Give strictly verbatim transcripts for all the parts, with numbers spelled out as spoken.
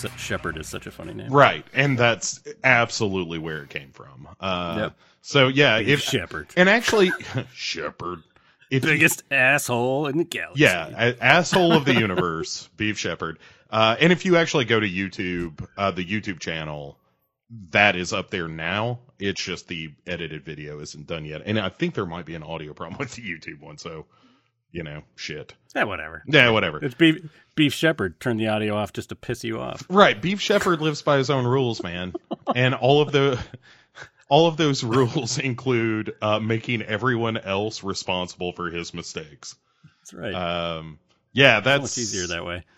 Shepard is such a funny name. Right, and that's absolutely where it came from. Uh, Yep. So yeah, Beef if Shepard. and actually Shepard, if you- Biggest asshole in the galaxy. yeah, a- asshole of the universe, Beef Shepard. Uh, and if you actually go to YouTube, uh, the YouTube channel, that is up there now. It's just the edited video isn't done yet, and I think there might be an audio problem with the YouTube one. So, you know, shit. Yeah, whatever. Yeah, whatever. It's Beef, Beef Shepard. Turn the audio off just to piss you off. Right, Beef Shepard lives by his own rules, man, and all of the. All of those rules include uh, making everyone else responsible for his mistakes. That's right. Um, yeah, that's much easier that way.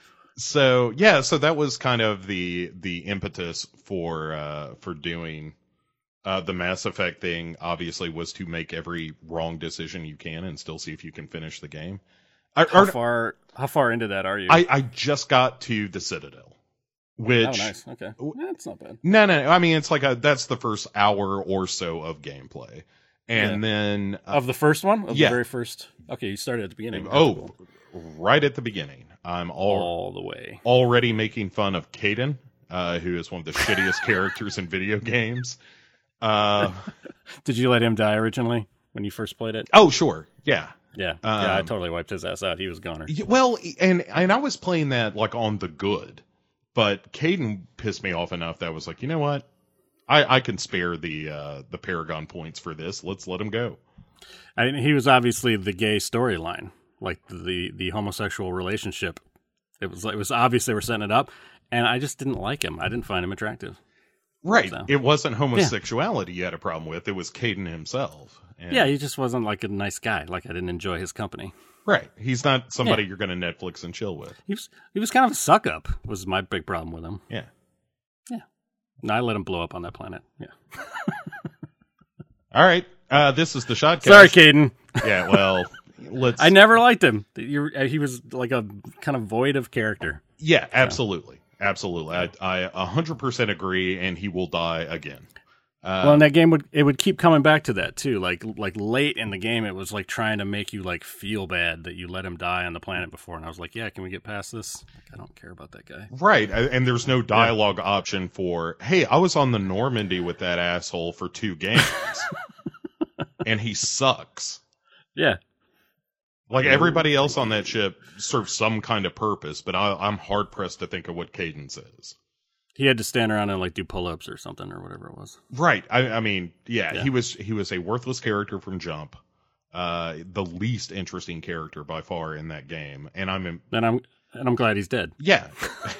So yeah, so that was kind of the the impetus for uh, for doing uh, the Mass Effect thing. Obviously, was to make every wrong decision you can and still see if you can finish the game. I, How or- far? How far into that are you? I, I just got to the Citadel. Which, oh, nice. Okay, that's not bad. No, no, no. I mean, it's like a, that's the first hour or so of gameplay. And Yeah. then. Uh, Of the first one? Of yeah. the very first? Okay, you started at the beginning. That's oh, cool. right at the beginning. I'm all, All the way. already making fun of Caden, uh, who is one of the shittiest characters in video games. Uh, Did you let him die originally when you first played it? oh, sure. Yeah. Yeah. yeah, I Um, totally wiped his ass out. He was goner. Y- Well, and, and I was playing that like on the good. But Caden pissed me off enough that I was like, you know what? I, I can spare the uh, the Paragon points for this. Let's let him go. I mean, he was obviously the gay storyline, like the the homosexual relationship. It was it was obvious they were setting it up, and I just didn't like him. I didn't find him attractive. Right. So. It wasn't homosexuality you had a problem with. It was Caden himself. And, Yeah, he just wasn't like a nice guy. Like I didn't enjoy his company. Right. He's not somebody Yeah. you're going to Netflix and chill with. He was he was kind of a suck up. Was my big problem with him. Yeah. Yeah. And I let him blow up on that planet. Yeah. All right. Uh, this is the Shotcast. Sorry, Caden. Yeah, well, let's. I never liked him. You're, he was like a kind of void of character. Yeah, absolutely. Absolutely. I, I one hundred percent agree, and he will die again. Uh, Well, and that game would it would keep coming back to that too. Like like late in the game, it was like trying to make you like feel bad that you let him die on the planet before. And I was like, yeah, can we get past this? Like, I don't care about that guy. Right, and there's no dialogue option for, hey, I was on the Normandy with that asshole for two games, and he sucks. Yeah, Like, everybody else on that ship serves some kind of purpose, but I, I'm hard-pressed to think of what Caden says. he had to stand around and like do pull ups or something or whatever it was. Right, I, I mean, yeah, Yeah. he was he was a worthless character from Jump, uh, the least interesting character by far in that game, and I'm in, And I'm and I'm glad he's dead. yeah.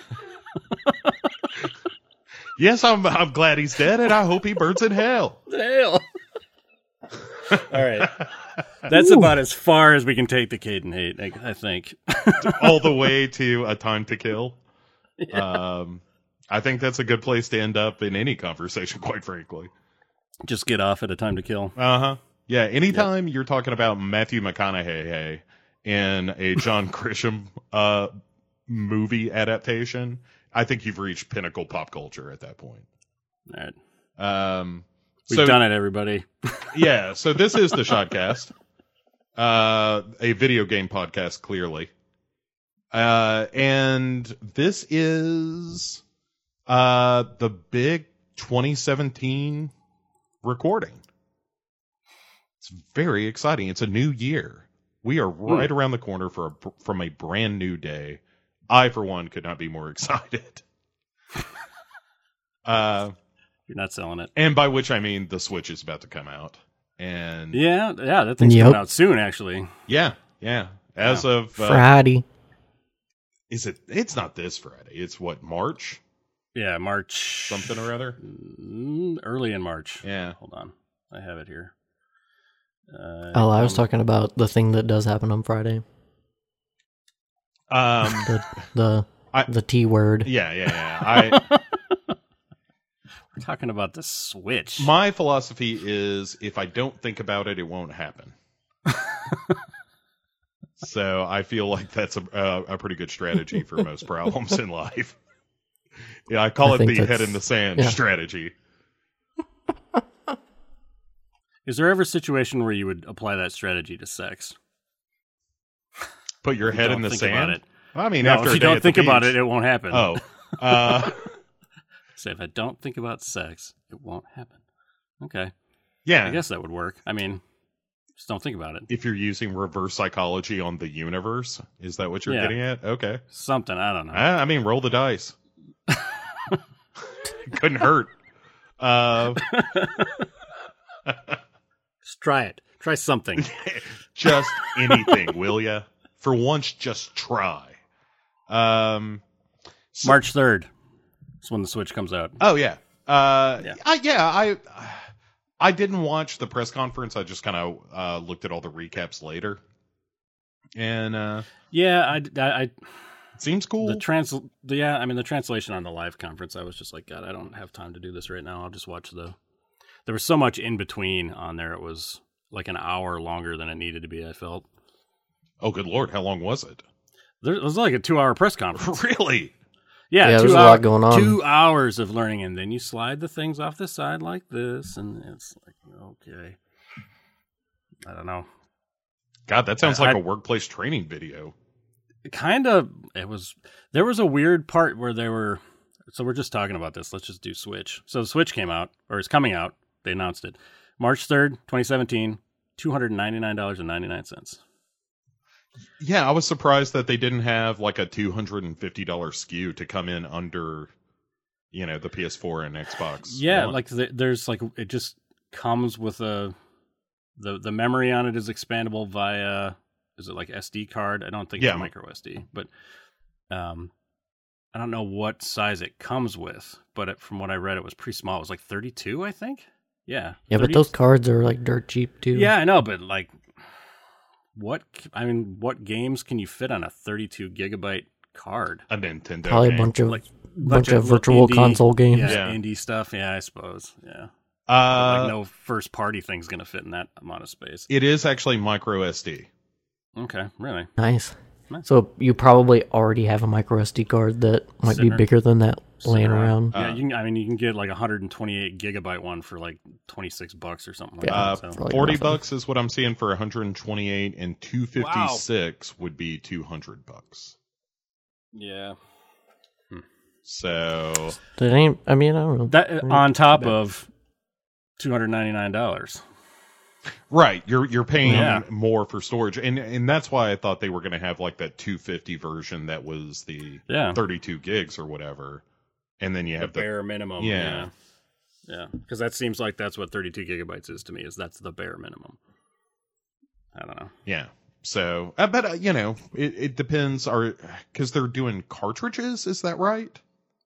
Yes, I'm I'm glad he's dead, and I hope he burns in hell. Hell. All right, that's about as far as we can take the Caden hate, I, I think. All the way to A Time to Kill. Um, I think that's a good place to end up in any conversation, quite frankly. Just get off at A Time to Kill. Uh huh. Yeah. Anytime you're talking about Matthew McConaughey in a John Grisham uh, movie adaptation, I think you've reached pinnacle pop culture at that point. All right, Um, we've so, done it, everybody. Yeah. So this is the Shotcast, uh, a video game podcast, clearly. Uh, and this is uh, the big twenty seventeen recording. It's very exciting. It's a new year. We are right around the corner for a, from a brand new day. I, for one, could not be more excited. uh, You're not selling it. and by which I mean the Switch is about to come out. And Yeah, yeah, that thing's Yep. coming out soon, actually. yeah, yeah. As of uh, Friday. is it? It's not this Friday. It's what, March Yeah, March something or other. Mm, early in March. Yeah. Hold on, I have it here. Uh, Oh, I was um, talking about the thing that does happen on Friday. Um. The the I- the T word. Yeah, yeah, yeah. I We're talking about the Switch. my philosophy is if I don't think about it, it won't happen. So I feel like that's a a, a pretty good strategy for most problems in life. Yeah, I call I it think the head that's- in the sand yeah. strategy. Is there ever a situation where you would apply that strategy to sex? Put your head Don't in the think sand. about it. I mean, No, after if a you day don't at the think about beach- it, it won't happen. Oh, Uh, Say if I don't think about sex, it won't happen. Okay, yeah. I guess that would work. I mean, just don't think about it. If you're using reverse psychology on the universe, is that what you're Yeah. getting at? Okay. Something I don't know. I, I mean, roll the dice. Couldn't hurt. Uh, Just try it. Try something. just anything, will ya? For once, just try. Um, so- March third is when the Switch comes out. Oh yeah. Uh, Yeah. I, yeah. I I didn't watch the press conference. I just kind of uh, looked at all the recaps later, and uh, Yeah, I, I, I it seems cool. the trans. The, yeah, I mean the translation on the live conference. I was just like, God, I don't have time to do this right now. I'll just watch the. There was so much in between on there. It was like an hour longer than it needed to be. I felt. Oh, good lord! How long was it? There, it was like a two-hour press conference. Really? Yeah, Yeah, two there's a hour- lot going on. Two hours of learning, and then you slide the things off the side like this, and it's like, okay. I don't know. God, that sounds I- like I- a workplace training video. Kind of. It was. There was a weird part where they were. So we're just talking about this. Let's just do Switch. So the Switch came out, or is coming out. They announced it March third, twenty seventeen. Two hundred ninety nine dollars and ninety nine cents. Yeah, I was surprised that they didn't have like a two hundred and fifty dollar S K U to come in under, you know, the P S four and Xbox. Yeah, One. like the, there's like it just comes with a the the memory on it is expandable via is it like S D card? I don't think Yeah. it's micro S D, but um, I don't know what size it comes with. But it, from what I read, it was pretty small. It was like thirty-two, I think. Yeah, Yeah, but thirty those cards are like dirt cheap too. Yeah, I know, but like, what? I mean, what games can you fit on a thirty-two gigabyte card? a Nintendo. probably a game. bunch of Like, bunch of little virtual indie- console games. Yeah, Yeah. indie stuff. Yeah, I suppose. Yeah, Uh, like no first party thing's gonna fit in that amount of space. It is actually micro S D. Okay, really? Nice. Nice. So you probably already have a micro S D card that might Sitting be ar- bigger than that laying Sitting around. Uh, yeah, you can, I mean, you can get like a one hundred twenty-eight gigabyte one for like twenty-six bucks or something like Yeah. Uh, that. So. for like Forty nothing. bucks is what I'm seeing for one hundred twenty-eight, and two fifty-six would be two hundred bucks. Yeah, So That ain't. I mean, I don't know. that Right. on top of two hundred ninety-nine dollars. right, you're you're paying Yeah. more for storage, and and that's why I thought they were going to have like that two fifty version that was the Yeah, thirty-two gigs or whatever, and then you the have the bare minimum. Yeah. Yeah, yeah, because that seems like that's what thirty-two gigabytes is to me. Is that's the bare minimum. I don't know. yeah. So, uh, but uh, you know, it, it depends. Are because they're doing cartridges? Is that right?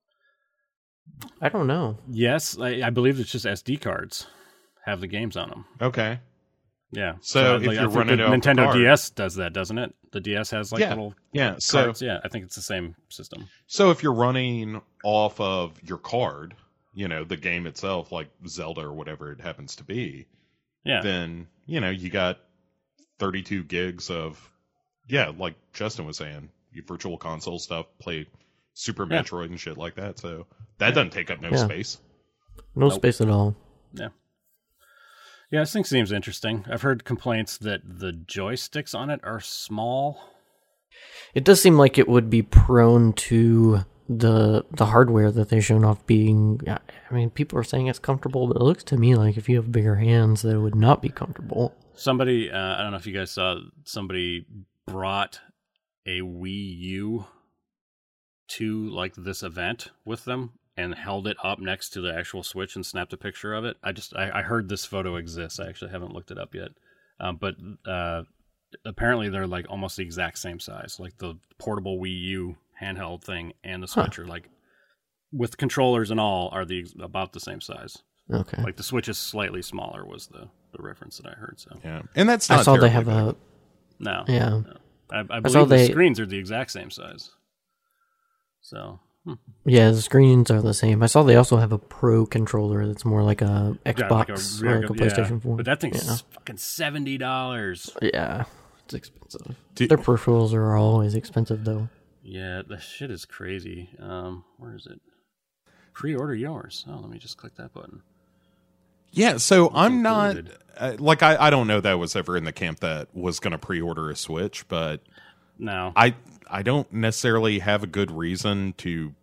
I don't know. Yes, I, I believe it's just S D cards have the games on them. Okay. Yeah. So if like, I you're think running the it off a Nintendo card- D S does that, doesn't it? The D S has like Yeah. little Yeah. So cards. Yeah, I think it's the same system. so if you're running off of your card, you know, the game itself, like Zelda or whatever it happens to be, Yeah. then you know you got thirty-two gigs of, yeah, like Justin was saying, your virtual console stuff, play Super Yeah. Metroid and shit like that. So that Yeah. doesn't take up no Yeah. space. No Nope. space at all. Yeah, this thing seems interesting. I've heard complaints that the joysticks on it are small. It does seem like it would be prone to the the hardware that they've shown off being. I mean, people are saying it's comfortable, but it looks to me like if you have bigger hands, that it would not be comfortable. Somebody, uh, I don't know if you guys saw, somebody brought a Wii U to like this event with them and held it up next to the actual Switch and snapped a picture of it. I just, I, I heard this photo exists. I actually haven't looked it up yet. Um, but uh, apparently they're like almost the exact same size. Like the portable Wii U handheld thing and the Switch Huh. are like, with controllers and all, are the about the same size. Okay. Like the Switch is slightly smaller was the, the reference that I heard. So Yeah, and that's not I saw they have terribly a. big. no, Yeah. no. I, I saw believe the they- screens are the exact same size. So hmm. Yeah, the screens are the same. I saw they also have a Pro controller that's more like a Yeah, Xbox like a or real- like a yeah. PlayStation four. But that thing's Yeah. fucking seventy dollars. Yeah, it's expensive. Do- Their peripherals are always expensive, though. Yeah, the shit is crazy. Um, where is it? Pre-order yours. Oh, let me just click that button. Yeah, so I'm not included. uh, like I, I don't know that was ever in the camp that was going to pre-order a Switch, but No, I I don't necessarily have a good reason to pick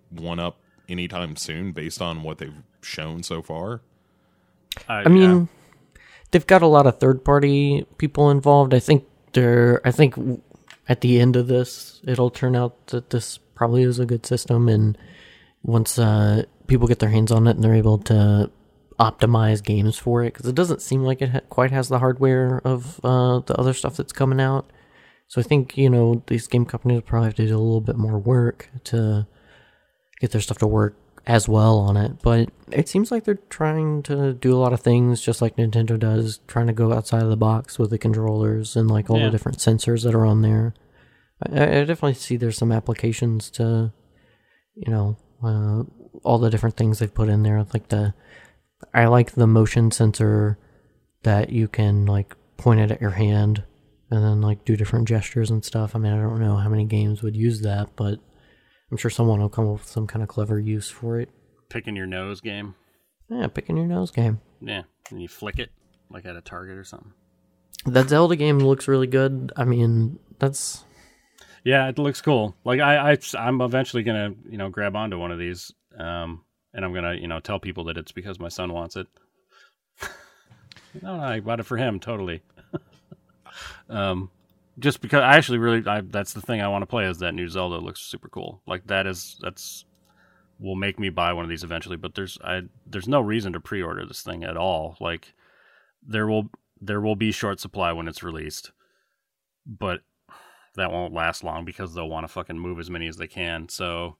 one up anytime soon based on what they've shown so far. Uh, I mean, yeah. they've got a lot of third-party people involved. I think they're. I think at the end of this, it'll turn out that this probably is a good system, and once uh, people get their hands on it and they're able to optimize games for it, because it doesn't seem like it ha- quite has the hardware of uh, the other stuff that's coming out. So I think, you know, these game companies probably have to do a little bit more work to get their stuff to work as well on it. But it seems like they're trying to do a lot of things just like Nintendo does, trying to go outside of the box with the controllers and like all Yeah. the different sensors that are on there. I, I definitely see there's some applications to, you know, uh, all the different things they've put in there. Like the, I like the motion sensor that you can like point it at your hand and then like do different gestures and stuff. I mean, I don't know how many games would use that, but I'm sure someone will come up with some kind of clever use for it. Picking your nose game. Yeah, picking your nose game. Yeah, and you flick it like at a target or something. That Zelda game looks really good. I mean, that's Yeah, it looks cool. Like I, I I'm eventually gonna you know grab onto one of these, um, and I'm gonna you know tell people that it's because my son wants it. No, no, I bought it for him totally. um, just because I actually really I, that's the thing I want to play is that new Zelda. It looks super cool. Like that is that's will make me buy one of these eventually. But there's I there's no reason to pre-order this thing at all. Like there will there will be short supply when it's released, but that won't last long because they'll want to fucking move as many as they can. So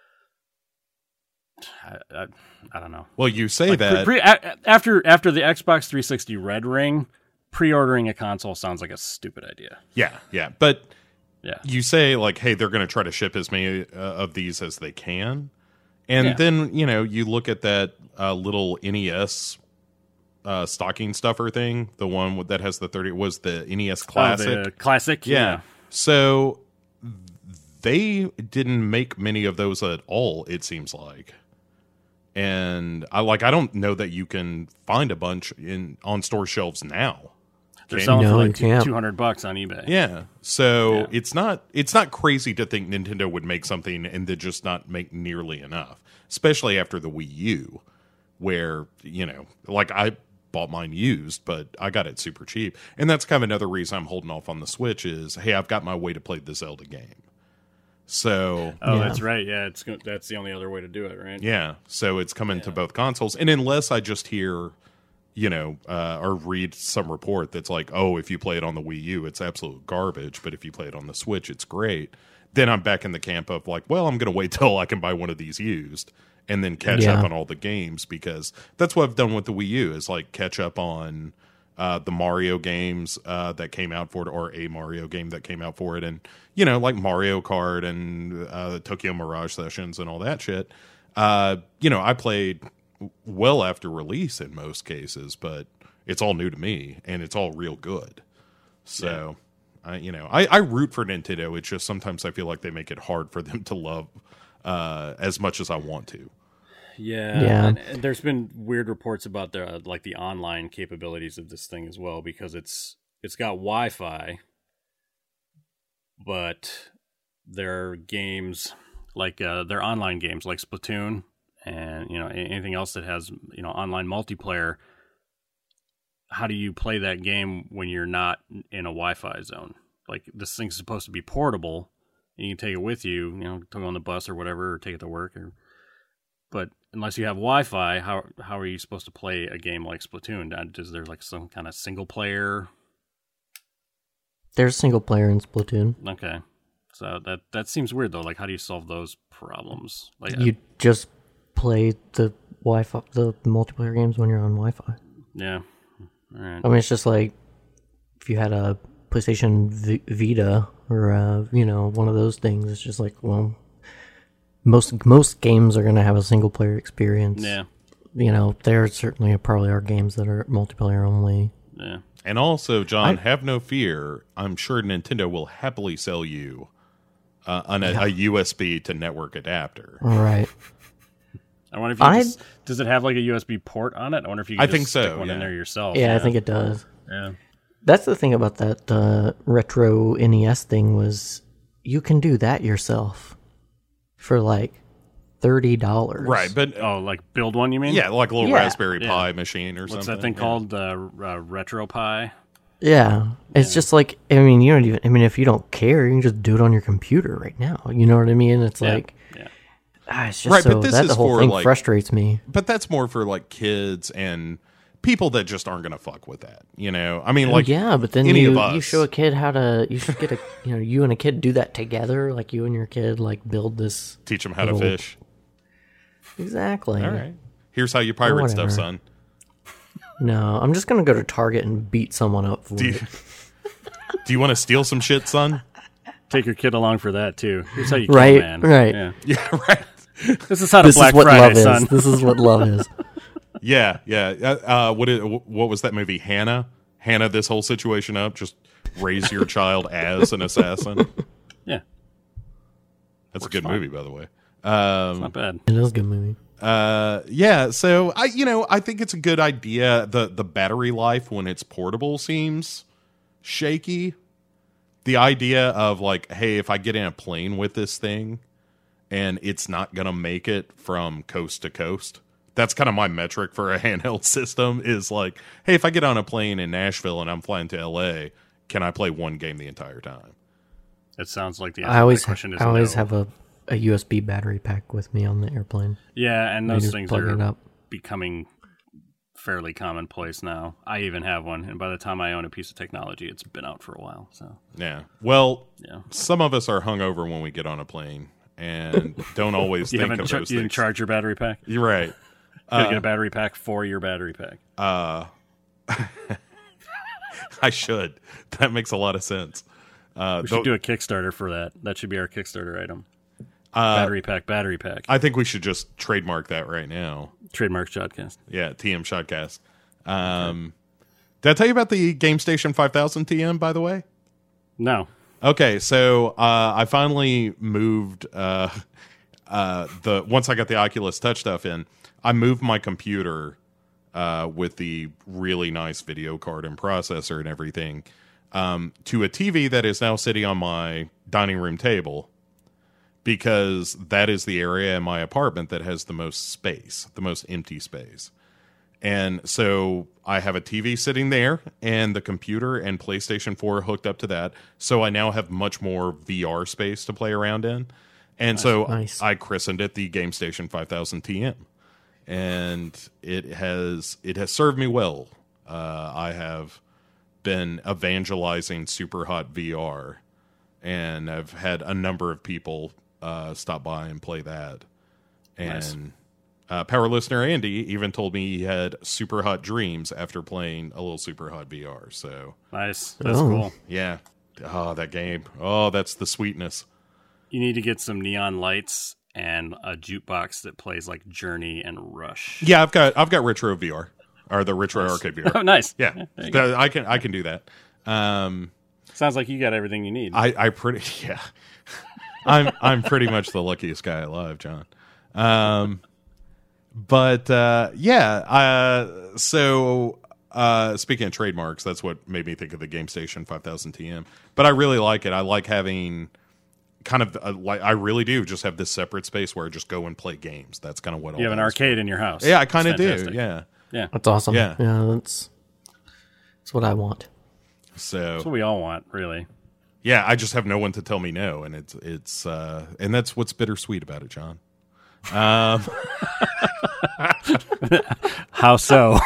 I, I, I don't know. Well, you say Like, that. pre, pre, a, after after the Xbox three sixty Red Ring, pre-ordering a console sounds like a stupid idea. yeah, yeah. But Yeah. you say, like, hey, they're going to try to ship as many uh, of these as they can. And Yeah. then, you know, you look at that uh, little N E S uh, stocking stuffer thing, the one with, that has the thirty, was the N E S Classic. Oh, the classic. Yeah. Yeah. So they didn't make many of those at all, it seems like. And I like I don't know that you can find a bunch in on store shelves now. They're Can selling No, for you like can't. two hundred bucks on eBay. Yeah. So Yeah. it's not it's not crazy to think Nintendo would make something and then just not make nearly enough, especially after the Wii U, where, you know, like I bought mine used, but I got it super cheap. And that's kind of another reason I'm holding off on the Switch is, hey, I've got my way to play the Zelda game. So Oh, Yeah. that's right. Yeah, it's go- that's the only other way to do it, right? yeah, so it's coming to both consoles. And unless I just hear, you know, uh, or read some report that's like, oh, if you play it on the Wii U, it's absolute garbage, but if you play it on the Switch, it's great. Then I'm back in the camp of like, well, I'm going to wait till I can buy one of these used and then catch Yeah. up on all the games, because that's what I've done with the Wii U is like catch up on uh, the Mario games uh, that came out for it, or a Mario game that came out for it. And, you know, like Mario Kart and uh, the Tokyo Mirage Sessions and all that shit. Uh, you know, I played well after release in most cases, but it's all new to me and it's all real good. So, I, you know, I, I root for Nintendo. It's just sometimes I feel like they make it hard for them to love uh, as much as I want to. Yeah, Yeah. And, and there's been weird reports about the like the online capabilities of this thing as well, because it's it's got Wi-Fi, but there are games like uh, they're online games like Splatoon and you know a- anything else that has you know online multiplayer. How do you play that game when you're not in a Wi-Fi zone? Like this thing's supposed to be portable, and you can take it with you, you know, to go on the bus or whatever, or take it to work or. But unless you have Wi-Fi, how how are you supposed to play a game like Splatoon? Uh, Is there like some kind of single player? There's single player in Splatoon. Okay, so that that seems weird though. Like, how do you solve those problems? Like, You just play the Wi-Fi, the multiplayer games when you're on Wi-Fi. yeah, all right. I mean, it's just like if you had a PlayStation v- Vita or uh, you know one of those things. It's just like, well, most most games are going to have a single player experience. Yeah, You know, there certainly probably are games that are multiplayer only. yeah. And also, John, I- have no fear. I'm sure Nintendo will happily sell you uh, an, a, a U S B to network adapter. All right. I wonder if you I- just, does it have like a U S B port on it? I wonder if you. Can I just think so, Stick one in yeah. there yourself. Yeah, I think it does. Yeah. That's the thing about that uh, retro N E S thing was you can do that yourself for like thirty dollars. Right, but Oh, like build one, you mean? yeah, like a little Yeah. Raspberry Yeah. Pi machine or What's something. that thing Yeah. called? Uh, uh, RetroPie? Yeah, it's just like, I mean, you don't even. I mean, if you don't care, you can just do it on your computer right now. You know what I mean? It's Yeah. like, Yeah. ah, it's just Right, so but this that is the whole for, thing like- frustrates me. But that's more for like kids and people that just aren't going to fuck with that. You know, I mean, Well, like yeah, but then any you of us. you show a kid how to. You should get a you know you and a kid do that together. Like you and your kid like build this teach them how to little- fish. exactly. All right, here's how you pirate stuff, whatever. son. No, I'm just gonna go to Target and beat someone up for Do you, it. do you want to steal some shit, son? Take your kid along for that too. Here's how you Right, kill a man. right. Yeah. Yeah, right. This is how to This Black is what Friday, love son. is. This is what love is. Yeah, yeah. Uh, uh, what is, what was that movie? Hannah. Hannah, this whole situation up. Just raise your child as an assassin. Yeah, That's a good fine. movie, by the way. Um, not bad. It is a good movie. Uh, yeah. So I, you know, I think it's a good idea. The the battery life when it's portable seems shaky. The idea of like, hey, if I get in a plane with this thing and it's not gonna make it from coast to coast, that's kind of my metric for a handheld system. Is like, hey, if I get on a plane in Nashville and I'm flying to L A, can I play one game the entire time? It sounds like the answer I to always that question is I always no. have a, a U S B battery pack with me on the airplane. Yeah, and You those just things plug it are up. becoming fairly commonplace now. I even have one, and by the time I own a piece of technology, it's been out for a while. So Yeah. Well, yeah, some of us are hungover when we get on a plane and don't always you think haven't of char- those you didn't things. charge your battery pack. You're right. You gotta get a battery pack for your battery pack. Uh, I should. That makes a lot of sense. Uh, We should though- do a Kickstarter for that. That should be our Kickstarter item. uh, Battery pack, battery pack. I think we should just trademark that right now. Trademark Shotcast. Yeah, T M Shotcast. Um, did I tell you about the Game Station five thousand T M, by the way? No. Okay, so uh, I finally moved uh, uh, the once I got the Oculus Touch stuff in, I moved my computer uh, with the really nice video card and processor and everything um, to a T V that is now sitting on my dining room table because that is the area in my apartment that has the most space, the most empty space. And so I have a T V sitting there and the computer and PlayStation four hooked up to that. So I now have much more V R space to play around in. And so Nice. I christened it the Game Station five thousand T M. And it has it has served me well. Uh, I have been evangelizing Super Hot V R, and I've had a number of people uh, stop by and play that. And Nice. uh, Power Listener Andy even told me he had super hot dreams after playing a little Super Hot V R. So Nice. That's Oh. cool. yeah, oh that game, oh that's the sweetness. You need to get some neon lights and a jukebox that plays like Journey and Rush. Yeah, I've got I've got Retro V R or the Retro Arcade V R. Oh, nice. Yeah, there you go. I can I can do that. Um, Sounds like you got everything you need. I I pretty yeah, I'm I'm pretty much the luckiest guy alive, John. Um, but uh, yeah, uh, so uh, speaking of trademarks, that's what made me think of the Game Station five thousand T M. But I really like it. I like having kind of a, like I really do just have this separate space where I just go and play games. That's kind of what you have an all that is arcade in your house. for. Yeah, I kind of It's do. fantastic. Yeah. Yeah. That's awesome. Yeah. yeah, that's that's what I want. So That's what we all want, really. yeah, I just have no one to tell me no, and it's it's uh, and that's what's bittersweet about it, John. Um, How so?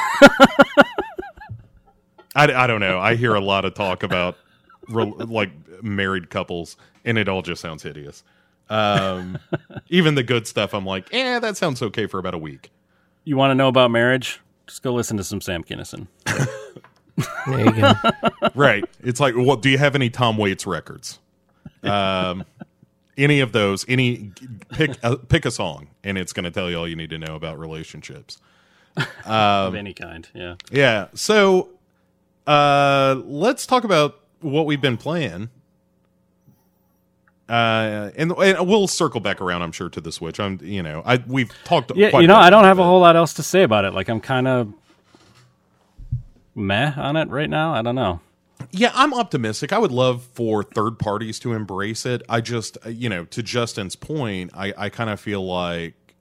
I, I don't know. I hear a lot of talk about re- like married couples, and it all just sounds hideous. Um, even the good stuff, I'm like, eh, that sounds okay for about a week. You want to know about marriage? Just go listen to some Sam Kinison. There you go. Right? It's like, what? Do you have any Tom Waits records? Um, any of those? Any pick uh, pick a song, and it's going to tell you all you need to know about relationships. of any kind. Yeah. Yeah. So uh, let's talk about what we've been playing. Uh, and, and we'll circle back around, I'm sure, to the Switch. I'm, you know, I we've talked. Yeah, quite you know, a bit I don't about have a it. whole lot else to say about it. Like, I'm kind of meh on it right now. I don't know. Yeah, I'm optimistic. I would love for third parties to embrace it. I just, uh, you know, to Justin's point, I, I kind of feel like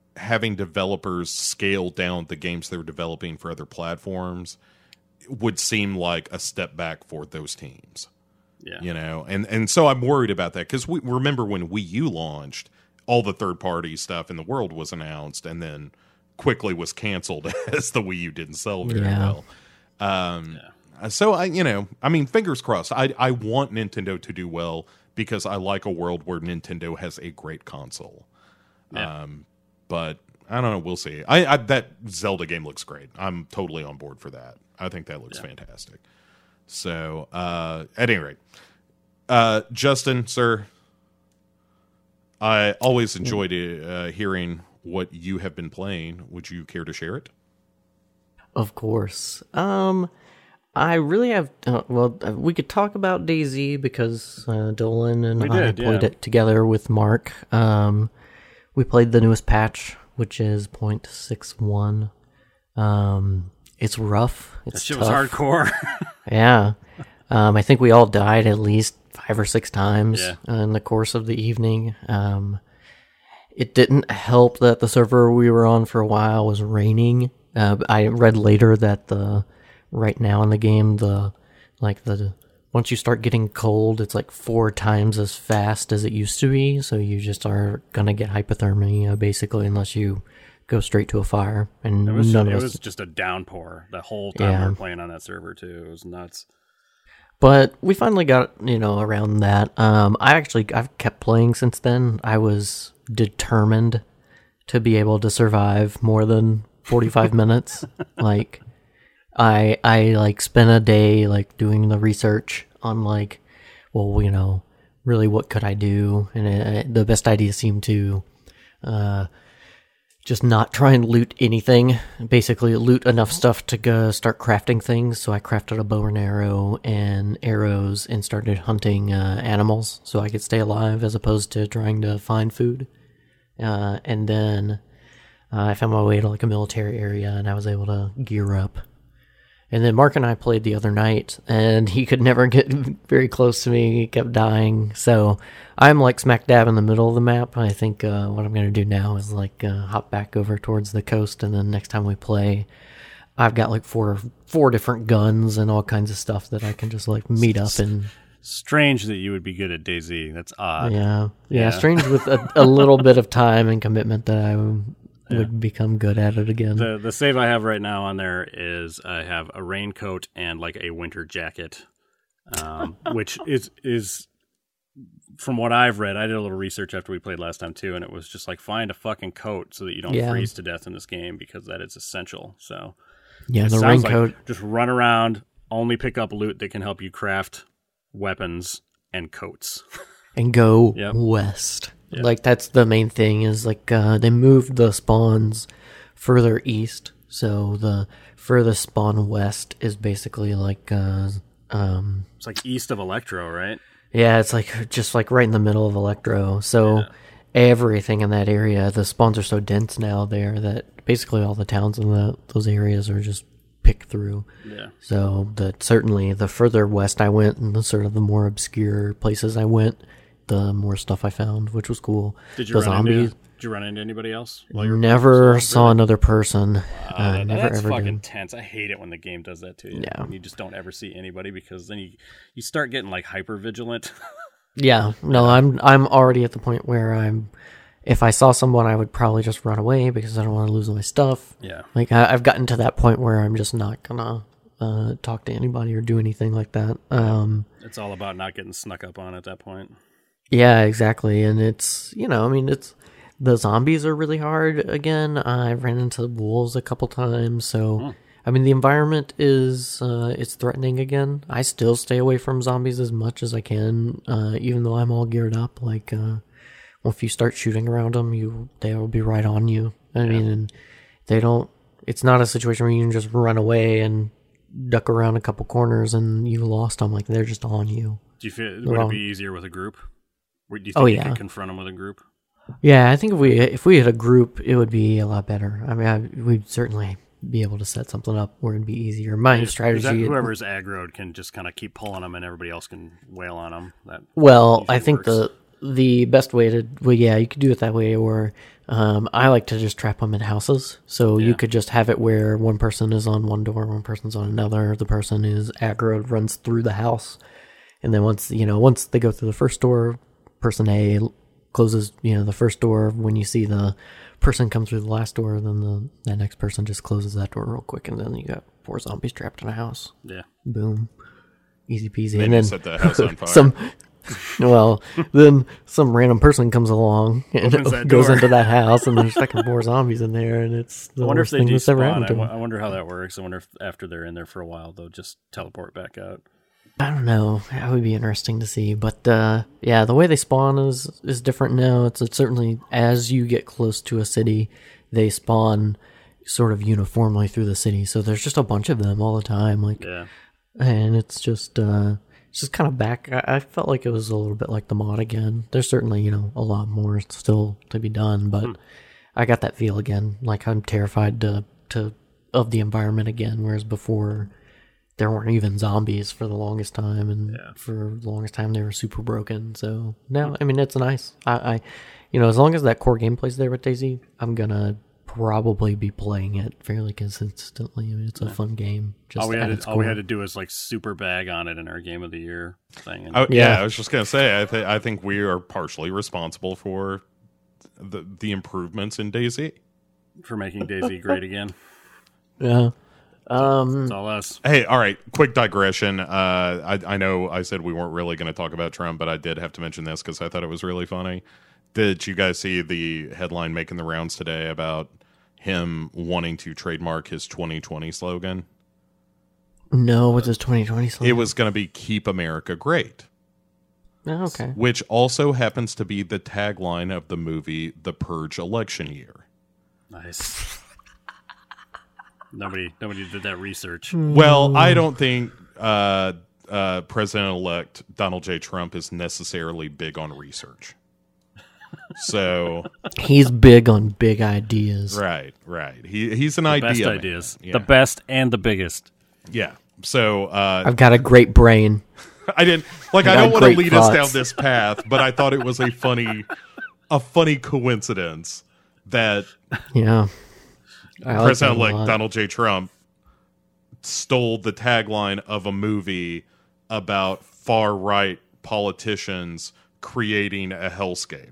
having developers scale down the games they're developing for other platforms would seem like a step back for those teams. Yeah. You know, and, and so I'm worried about that because we remember when Wii U launched, all the third party stuff in the world was announced and then quickly was canceled as the Wii U didn't sell very Yeah. well. Um, Yeah. So I, you know, I mean, fingers crossed. I I want Nintendo to do well because I like a world where Nintendo has a great console. Yeah. Um, but I don't know. We'll see. I, I that Zelda game looks great. I'm totally on board for that. I think that looks Yeah. fantastic. So, uh, at any rate, uh, Justin, sir, I always enjoyed uh, hearing what you have been playing. Would you care to share it? Of course. Um, I really have. Uh, well, uh, we could talk about DayZ because uh, Dolan and We I did, played yeah. it together with Mark. Um, we played the newest patch, which is point six one. Um, it's rough. It's That shit tough. was hardcore. Yeah. Um, I think we all died at least five or six times Yeah. uh, in the course of the evening. Um, it didn't help that the server we were on for a while was raining. Uh, I read later that the right now in the game, the like the once you start getting cold, it's like four times as fast as it used to be. So you just are gonna get hypothermia basically, unless you go straight to a fire. And It was, none it of us. was just a downpour the whole time Yeah. we were playing on that server too. It was nuts. But we finally got, you know, around that. Um, I actually, I've kept playing since then. I was determined to be able to survive more than forty-five minutes. Like, I, I, like, spent a day, like, doing the research on, like, well, you know, really what could I do? And it, it- the best idea seemed to, uh, just not try and loot anything. Basically, loot enough stuff to go start crafting things. So I crafted a bow and arrow and arrows and started hunting uh, animals so I could stay alive as opposed to trying to find food. Uh, and then uh, I found my way to like a military area and I was able to gear up. And then Mark and I played the other night, and he could never get very close to me. He kept dying. So I'm like smack dab in the middle of the map. I think uh, what I'm going to do now is like uh, hop back over towards the coast, and then next time we play, I've got like four four different guns and all kinds of stuff that I can just like meet up and Strange that you would be good at DayZ. That's odd. yeah, yeah. Yeah. Strange with a, a little bit of time and commitment that I would, would become good at it again. The the save I have right now on there is I have a raincoat and like a winter jacket, um, which is is from what I've read. I did a little research after we played last time too, and it was just like find a fucking coat so that you don't Yeah. freeze to death in this game because that is essential. So yeah, it the sounds raincoat. like just run around, only pick up loot that can help you craft weapons and coats. And go Yep. west. Yeah. Like that's the main thing is like uh, they moved the spawns further east, so the furthest spawn west is basically like uh, um It's like east of Electro, right? yeah, it's like just like right in the middle of Electro. So Yeah. everything in that area, the spawns are so dense now there that basically all the towns in the, those areas are just picked through. Yeah. So that certainly the further west I went and the sort of the more obscure places I went, the more stuff I found, which was cool. Did you the run zombies into Did you run into anybody else? while you were never playing? saw another person. Uh, Uh, never that's ever fucking did. tense. I hate it when the game does that to you. Yeah. When you just don't ever see anybody because then you you start getting like hyper vigilant. Yeah, no, I'm I'm already at the point where I'm. If I saw someone, I would probably just run away because I don't want to lose my stuff. yeah. Like I, I've gotten to that point where I'm just not gonna uh, talk to anybody or do anything like that. Um, It's all about not getting snuck up on at that point. yeah, exactly, and it's you know, I mean, it's the zombies are really hard. Again, I ran into wolves a couple times, so. Hmm. I mean, the environment is uh, it's threatening again. I still stay away from zombies as much as I can, uh, even though I'm all geared up. Like, uh, well, if you start shooting around them, you they will be right on you. I mean, and they don't. It's not a situation where you can just run away and duck around a couple corners and you lost them. Like they're just on you. Do you feel would Well- it be easier with a group? Would- Do you Oh, think you yeah. could confront them with a group? Yeah, I think if we if we had a group, it would be a lot better. I mean, I, we'd certainly be able to set something up where it'd be easier. My Is strategy. that whoever's aggroed can just kind of keep pulling them, and everybody else can wail on them. That Well, usually I think works. the the best way to, well, yeah, you could do it that way, or um, I like to just trap them in houses. So Yeah. you could just have it where one person is on one door, one person's on another. The person is aggro, runs through the house, and then once you know, once they go through the first door, person A closes, you know, the first door. When you see the person come through the last door, then the, the next person just closes that door real quick, and then you got four zombies trapped in a house. Yeah. Boom, easy peasy. Then and you then set the house on fire. some. Well, then some random person comes along and Opens that goes door. into that house, and there's fucking four zombies in there, and it's the I wonder if worst they thing that's ever despawn. happened I, to w- them. I wonder how that works. I wonder if after they're in there for a while, they'll just teleport back out. I don't know. That would be interesting to see. But uh, yeah, the way they spawn is is different now. It's, it's certainly as you get close to a city, they spawn sort of uniformly through the city. So there's just a bunch of them all the time. Like, Yeah. and it's just uh, it's just kind of back. I, I felt like it was a little bit like the mod again. There's certainly you know a lot more still to be done, but Hmm. I got that feel again. Like I'm terrified to to of the environment again, whereas before there weren't even zombies for the longest time, and Yeah. for the longest time they were super broken. So now, I mean, it's nice. I, I, you know, as long as that core gameplay's there with DayZ, I'm gonna probably be playing it fairly consistently. I mean, it's a fun game. Just All we at had its to, all we core. had to do was like super bag on it in our game of the year thing. And Oh, yeah. Yeah. I was just gonna say, I, th- I think we are partially responsible for the the improvements in DayZ. for making DayZ great again. Yeah. Um. It's all us. Hey, all right. Quick digression. Uh, I, I know I said we weren't really going to talk about Trump, but I did have to mention this because I thought it was really funny. Did you guys see the headline making the rounds today about him wanting to trademark his twenty twenty slogan? No, what's his twenty twenty slogan? It was going to be "Keep America Great," Oh, okay. which also happens to be the tagline of the movie The Purge election year. Nice. Nobody, nobody did that research. Well, I don't think uh, uh, President-elect Donald J. Trump is necessarily big on research. So, He's big on big ideas. right, right. He he's an The idea best man. ideas, Yeah. the best and the biggest. Yeah. So uh, I've got a great brain. I didn't like. I got don't want to great lead us thoughts. down this path, but I thought it was a funny, a funny coincidence that Yeah. I like that a President-elect lot. Donald J. Trump stole the tagline of a movie about far-right politicians creating a hellscape.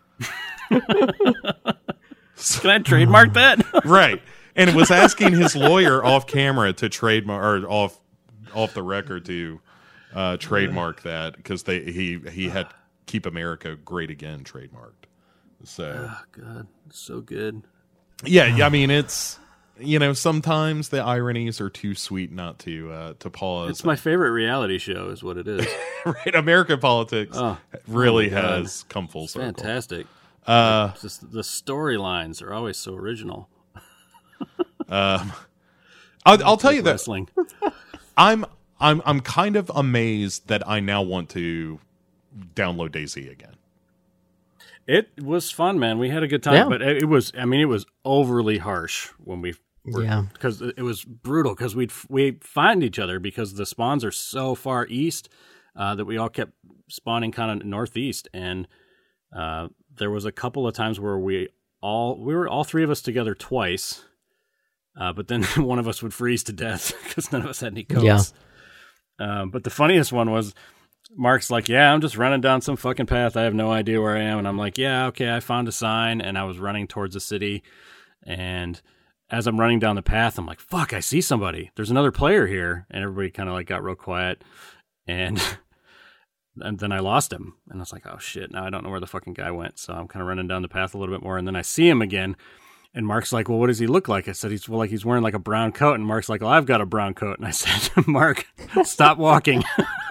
Can I trademark that? Right. And it was asking his lawyer off camera to trademark or off off the record to uh, trademark that because they he he had "Keep America Great Again" trademarked. So Oh, God, so good. yeah, yeah, I mean it's you know sometimes the ironies are too sweet not to uh, to pause. It's my favorite reality show, is what it is. right. American politics Oh, really oh my God. has come full circle. Fantastic. Uh, Just the storylines are always so original. um, I'll, I'll tell you that Wrestling. I'm I'm I'm kind of amazed that I now want to download DayZ again. It was fun, man. We had a good time, Yeah. but it, it was. I mean, it was overly harsh when we. Were, Yeah. because it was brutal. Because we we find each other because the spawns are so far east uh, that we all kept spawning kind of northeast, and uh, there was a couple of times where we all we were all three of us together twice, uh, but then one of us would freeze to death because none of us had any coats. Yeah. Um, but the funniest one was. Mark's like, yeah, I'm just running down some fucking path. I have no idea where I am. And I'm like, yeah, okay, I found a sign. And I was running towards the city. And as I'm running down the path, I'm like, fuck, I see somebody. There's another player here. And everybody kind of like got real quiet. And, and then I lost him. And I was like, oh shit, now I don't know where the fucking guy went. So I'm kind of running down the path a little bit more. And then I see him again. And Mark's like, well, what does he look like? I said, he's well, like he's wearing like a brown coat. And Mark's like, well, I've got a brown coat. And I said, Mark, stop walking.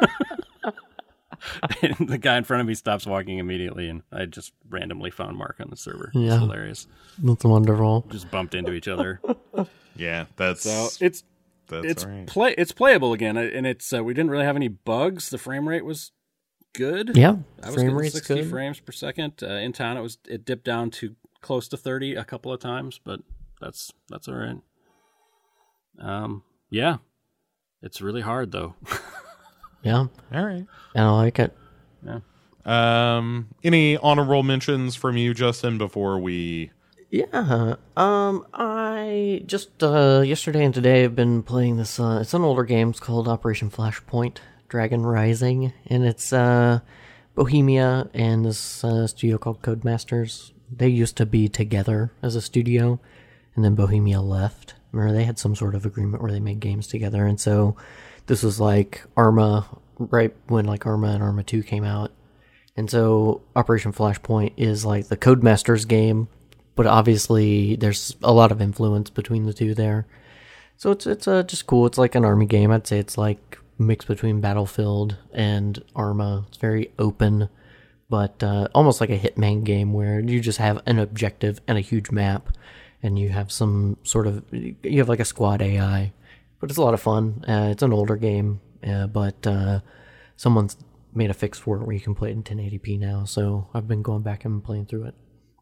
And the guy in front of me stops walking immediately, and I just randomly found Mark on the server. Yeah. It's hilarious. That's wonderful. Just bumped into each other. Yeah, that's So it's that's it's all right. play it's playable again, and it's uh, we didn't really have any bugs. The frame rate was good. Yeah. I was Frame getting rate's sixty good. frames per second. Uh, in town, it was it dipped down to close to thirty a couple of times, but that's that's all right. Um, yeah, it's really hard though. Yeah. All right. And I like it. Yeah. Um, any honorable mentions from you, Justin, before we... Yeah, um, I just, uh, yesterday and today I've been playing this, uh, it's an older game, it's called Operation Flashpoint, Dragon Rising, and it's, uh, Bohemia and this, uh, studio called Codemasters. They used to be together as a studio, and then Bohemia left. Remember, they had some sort of agreement where they made games together, and so this was like Arma, right when, like, Arma and Arma two came out, and so Operation Flashpoint is, like, the Codemasters game, but obviously there's a lot of influence between the two there. So it's it's uh, just cool. It's like an army game. I'd say it's like a mix between Battlefield and Arma. It's very open, but uh, almost like a Hitman game where you just have an objective and a huge map, and you have some sort of, you have like a squad A I. But it's a lot of fun. Uh, it's an older game, uh, but uh, someone's made a fix for it where you can play it in ten eighty p now. So I've been going back and playing through it.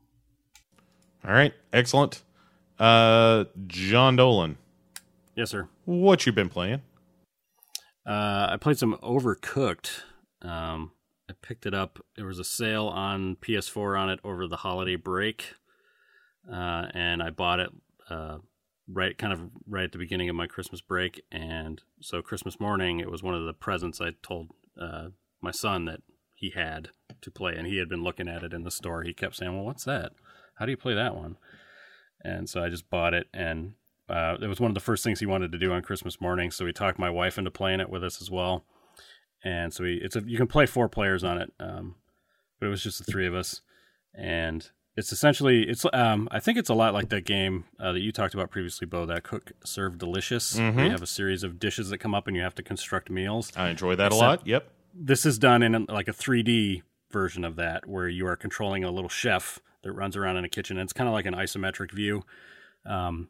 All right, excellent. Uh, John Dolan. Yes, sir. What you been playing? Uh, I played some Overcooked. Um, I picked it up. There was a sale on P S four on it over the holiday break, uh, and I bought it uh, right, kind of right at the beginning of my Christmas break. And so Christmas morning, it was one of the presents I told uh, my son that he had to play, and he had been looking at it in the store. He kept saying, "Well, what's that? How do you play that one?" And so I just bought it, and uh, it was one of the first things he wanted to do on Christmas morning. So we talked my wife into playing it with us as well. And so we, it's a, you can play four players on it, um, but it was just the three of us. And it's essentially, it's um, I think it's a lot like that game uh, that you talked about previously, Bo, that Cook Serve Delicious. Mm-hmm. Where you have a series of dishes that come up and you have to construct meals. I enjoy that Except a lot. Yep. This is done in like a three D version of that, where you are controlling a little chef that runs around in a kitchen. And it's kind of like an isometric view. Um,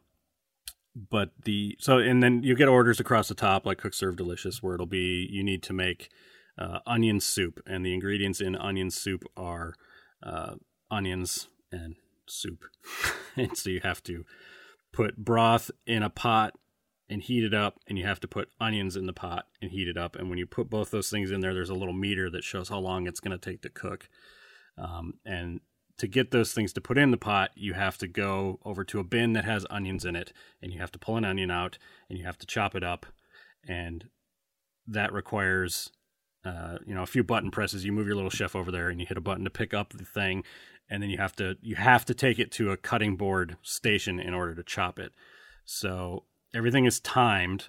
but the, so, and then you get orders across the top, like Cook Serve Delicious, where it'll be, you need to make uh, onion soup, and the ingredients in onion soup are uh, onions and soup. And so you have to put broth in a pot and heat it up, and you have to put onions in the pot and heat it up. And when you put both those things in there, there's a little meter that shows how long it's going to take to cook. Um, and to get those things to put in the pot, you have to go over to a bin that has onions in it, and you have to pull an onion out, and you have to chop it up, and that requires, uh, you know, a few button presses. You move your little chef over there, and you hit a button to pick up the thing, and then you have to you have to take it to a cutting board station in order to chop it. So everything is timed,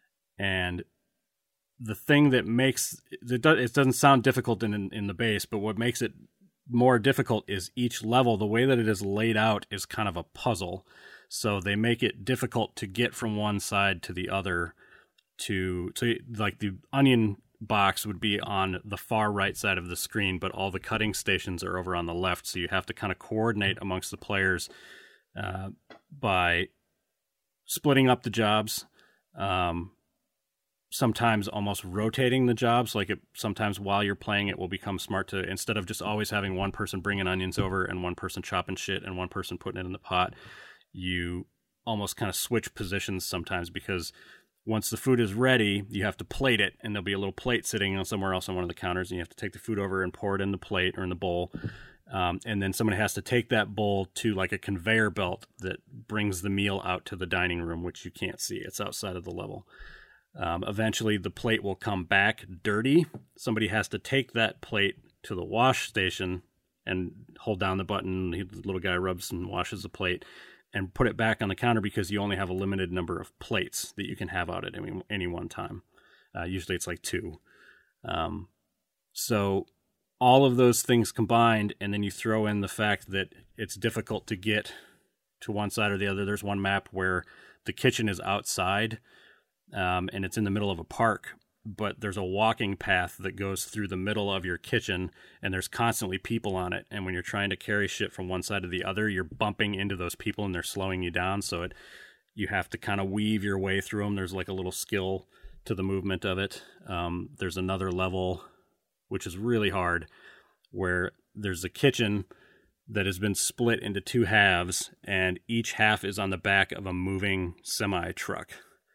and the thing that makes it, does, it doesn't sound difficult in in the base, but what makes it more difficult is each level, the way that it is laid out is kind of a puzzle. So they make it difficult to get from one side to the other. To, to like the onion box would be on the far right side of the screen, but all the cutting stations are over on the left. So you have to kind of coordinate amongst the players uh, by splitting up the jobs. Um, sometimes almost rotating the jobs. Like it, sometimes while you're playing, it will become smart to, instead of just always having one person bringing onions over and one person chopping shit and one person putting it in the pot, you almost kind of switch positions sometimes, because once the food is ready, you have to plate it, and there'll be a little plate sitting on somewhere else on one of the counters, and you have to take the food over and pour it in the plate or in the bowl. Um, and then somebody has to take that bowl to like a conveyor belt that brings the meal out to the dining room, which you can't see. It's outside of the level. Um, eventually, the plate will come back dirty. Somebody has to take that plate to the wash station and hold down the button. The little guy rubs and washes the plate and put it back on the counter, because you only have a limited number of plates that you can have out at any, any one time. Uh, usually it's like two. Um, so all of those things combined, and then you throw in the fact that it's difficult to get to one side or the other. There's one map where the kitchen is outside, Um, and it's in the middle of a park, but there's a walking path that goes through the middle of your kitchen, and there's constantly people on it. And when you're trying to carry shit from one side to the other, you're bumping into those people and they're slowing you down. So it, you have to kind of weave your way through them. There's like a little skill to the movement of it. Um, there's another level, which is really hard, where there's a kitchen that has been split into two halves, and each half is on the back of a moving semi truck.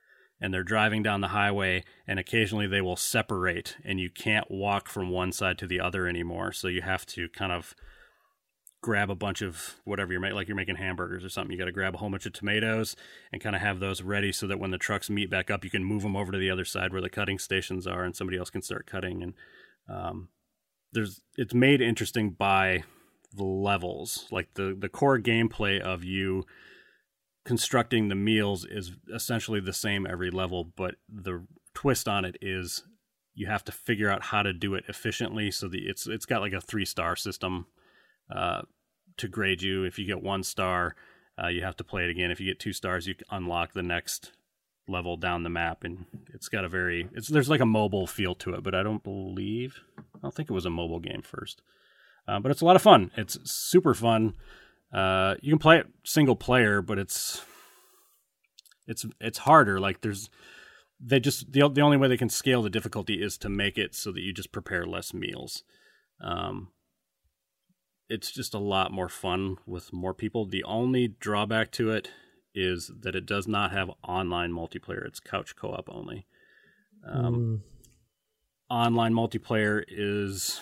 and they're driving down the highway, and occasionally they will separate, and you can't walk from one side to the other anymore. So you have to kind of grab a bunch of whatever you're making, like you're making hamburgers or something. You got to grab a whole bunch of tomatoes and kind of have those ready so that when the trucks meet back up, you can move them over to the other side where the cutting stations are, and somebody else can start cutting. And um, there's it's made interesting by the levels. Like the the core gameplay of you constructing the meals is essentially the same every level, but the twist on it is you have to figure out how to do it efficiently. So the it's it's got like a three star system uh, to grade you. If you get one star, uh, you have to play it again. If you get two stars, you unlock the next level down the map, and it's got a very it's there's like a mobile feel to it, but I don't believe I don't think it was a mobile game first. Uh, but it's a lot of fun. It's super fun. Uh, you can play it single player, but it's it's it's harder. Like there's they just the the only way they can scale the difficulty is to make it so that you just prepare less meals. Um, it's just a lot more fun with more people. The only drawback to it is that it does not have online multiplayer. It's couch co-op only. Um, mm. Online multiplayer is,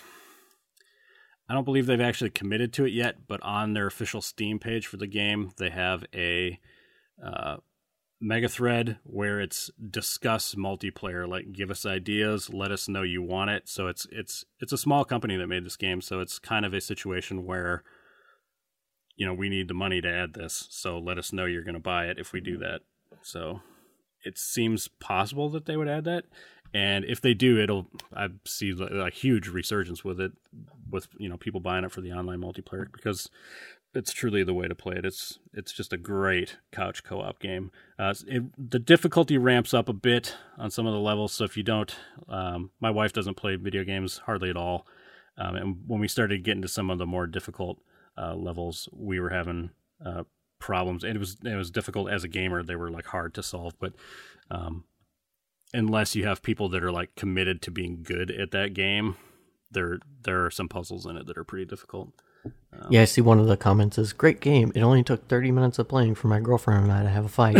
I don't believe they've actually committed to it yet, but on their official Steam page for the game, they have a uh, mega thread where it's discuss multiplayer, like give us ideas, let us know you want it. So it's it's it's a small company that made this game, so it's kind of a situation where, you know, we need the money to add this, so let us know you're going to buy it if we do that. So it seems possible that they would add that, and if they do, it'll I see a huge resurgence with it, with, you know, people buying it for the online multiplayer, because it's truly the way to play it. It's it's just a great couch co-op game. Uh, it, the difficulty ramps up a bit on some of the levels, so if you don't, um, my wife doesn't play video games hardly at all, um, and when we started getting to some of the more difficult uh, levels, we were having uh, problems, and it was it was difficult as a gamer. They were like hard to solve, but um, unless you have people that are like committed to being good at that game, there there are some puzzles in it that are pretty difficult. Um, yeah, I see one of the comments is, great game. It only took thirty minutes of playing for my girlfriend and I to have a fight.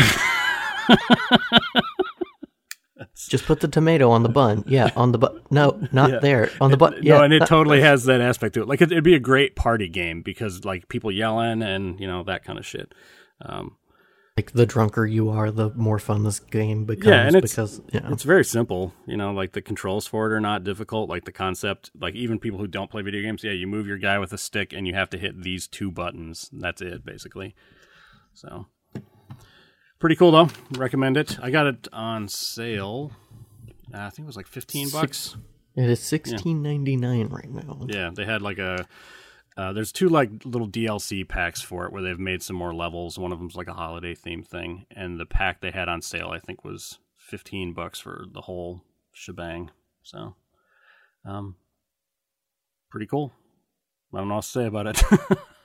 Just put the tomato on the bun. Yeah, on the bun. No, not yeah. there. On the bun. Yeah, no, and it totally has that aspect to it. Like, it, it'd be a great party game because, like, people yelling and, you know, that kind of shit. Um, like, the drunker you are, the more fun this game becomes. Yeah, and it's, because, you know. It's very simple. You know, like, the controls for it are not difficult. Like, the concept, like, even people who don't play video games, yeah, you move your guy with a stick and you have to hit these two buttons. That's it, basically. So, pretty cool, though. Recommend it. I got it on sale. Uh, I think it was like fifteen bucks. It is sixteen ninety nine right now. Yeah, they had like a. Uh, there's two like little D L C packs for it where they've made some more levels. One of them's like a holiday themed thing, and the pack they had on sale I think was fifteen bucks for the whole shebang. So, um, pretty cool. I don't know what to say about it.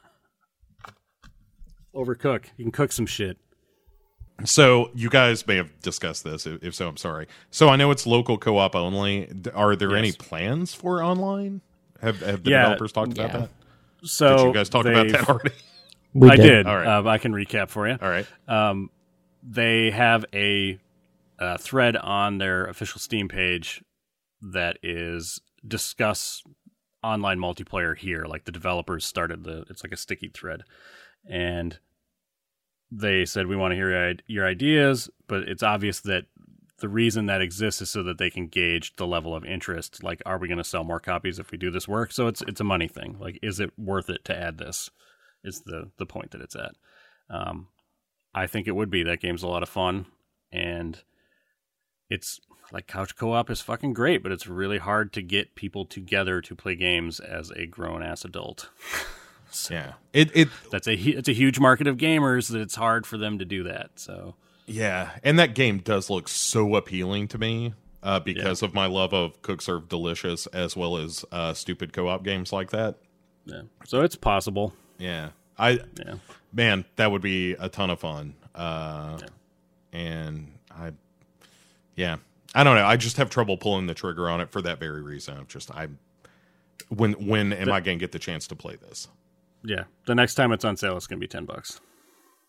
Overcook. You can cook some shit. So you guys may have discussed this. If so, I'm sorry. So I know it's local co-op only. Are there yes. any plans for online? Have Have the yeah, developers talked yeah. about that? So did you guys talk about that already? We I did. did. All right. Uh, I can recap for you. All right. Um, they have a, a thread on their official Steam page that is discuss online multiplayer here. Like the developers started the. It's like a sticky thread, and they said, we want to hear your, your ideas, but it's obvious that the reason that exists is so that they can gauge the level of interest. Like, are we going to sell more copies if we do this work? So it's it's a money thing. Like, is it worth it to add this? Is the, the point that it's at. Um, I think it would be. That game's a lot of fun, and it's like couch co-op is fucking great, but it's really hard to get people together to play games as a grown-ass adult. So yeah, it it that's a it's a huge market of gamers that it's hard for them to do that. So yeah, and that game does look so appealing to me uh, because yeah. of my love of Cook Serve Delicious as well as uh, stupid co-op games like that. Yeah, so it's possible. Yeah, I yeah, man, that would be a ton of fun. Uh, yeah. And I, yeah, I don't know. I just have trouble pulling the trigger on it for that very reason. I'm just I, when when am the, I going to get the chance to play this? Yeah, the next time it's on sale, it's going to be ten bucks.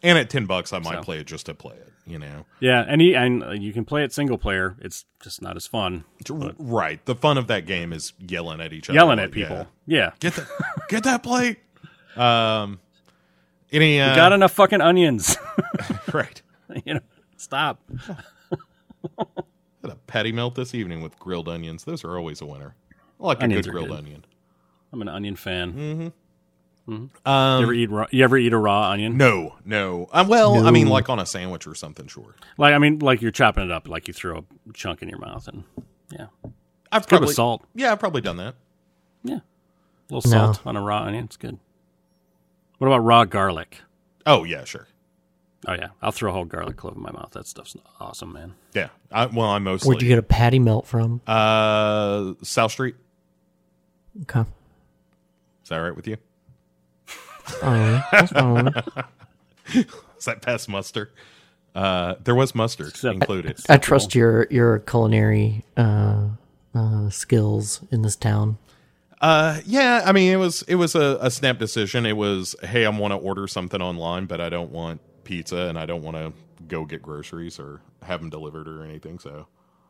And at ten bucks, I might So. play it just to play it. You know. Yeah, and, he, and you can play it single player. It's just not as fun. But Right. The fun of that game is yelling at each other. yelling at like, people. Yeah. Yeah. Get that. Get that plate. Um. Any. Uh, We got enough fucking onions. right. you know, stop. Had a patty melt this evening with grilled onions. Those are always a winner. I like Onions a are good grilled good. onion. I'm an onion fan. Mm-hmm. Mm-hmm. Um, you ever eat raw, you ever eat a raw onion? No, no. Um, well, No. I mean, like on a sandwich or something, sure. Like I mean, like you're chopping it up, like you throw a chunk in your mouth, and yeah, I've good probably with salt. Yeah, I've probably done that. Yeah, a little No. salt on a raw onion. It's good. What about raw garlic? Oh yeah, sure. Oh yeah, I'll throw a whole garlic clove in my mouth. That stuff's awesome, man. Yeah. I, well, I mostly. Where'd you get a patty melt from? Uh, South Street. Okay. Is that right with you? Oh, yeah. That's fine with me. Is that past mustard? Uh, there was mustard Except- included. I trust your your culinary uh, uh, skills in this town. Uh, yeah. I mean, it was it was a, a snap decision. It was, hey, I want to order something online, but I don't want pizza, and I don't want to go get groceries or have them delivered or anything. So,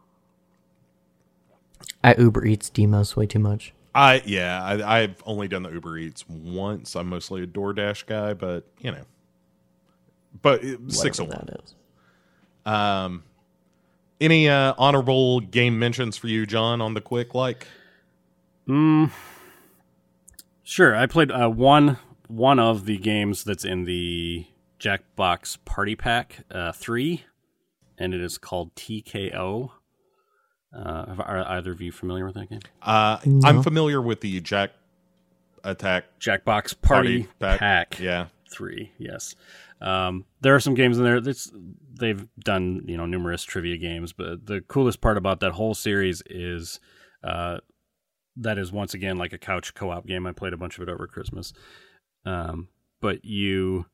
I Uber Eats Demos way too much. I yeah, I, I've only done the Uber Eats once. I'm mostly a DoorDash guy, but you know, but it, six of Whatever one. that is. Um, any uh, honorable game mentions for you, John, on the quick? Like, Mm, sure. I played uh, one one of the games that's in the Jackbox Party Pack uh, three, and it is called T K O. Uh, are either of you familiar with that game? uh, No. I'm familiar with the Jack Attack Jackbox Party, Party Pack. Pack Yeah, three. Yes, um, there are some games in there. That's they've done you know numerous trivia games, but the coolest part about that whole series is uh, that is once again like a couch co-op game. I played a bunch of it over Christmas, um, but you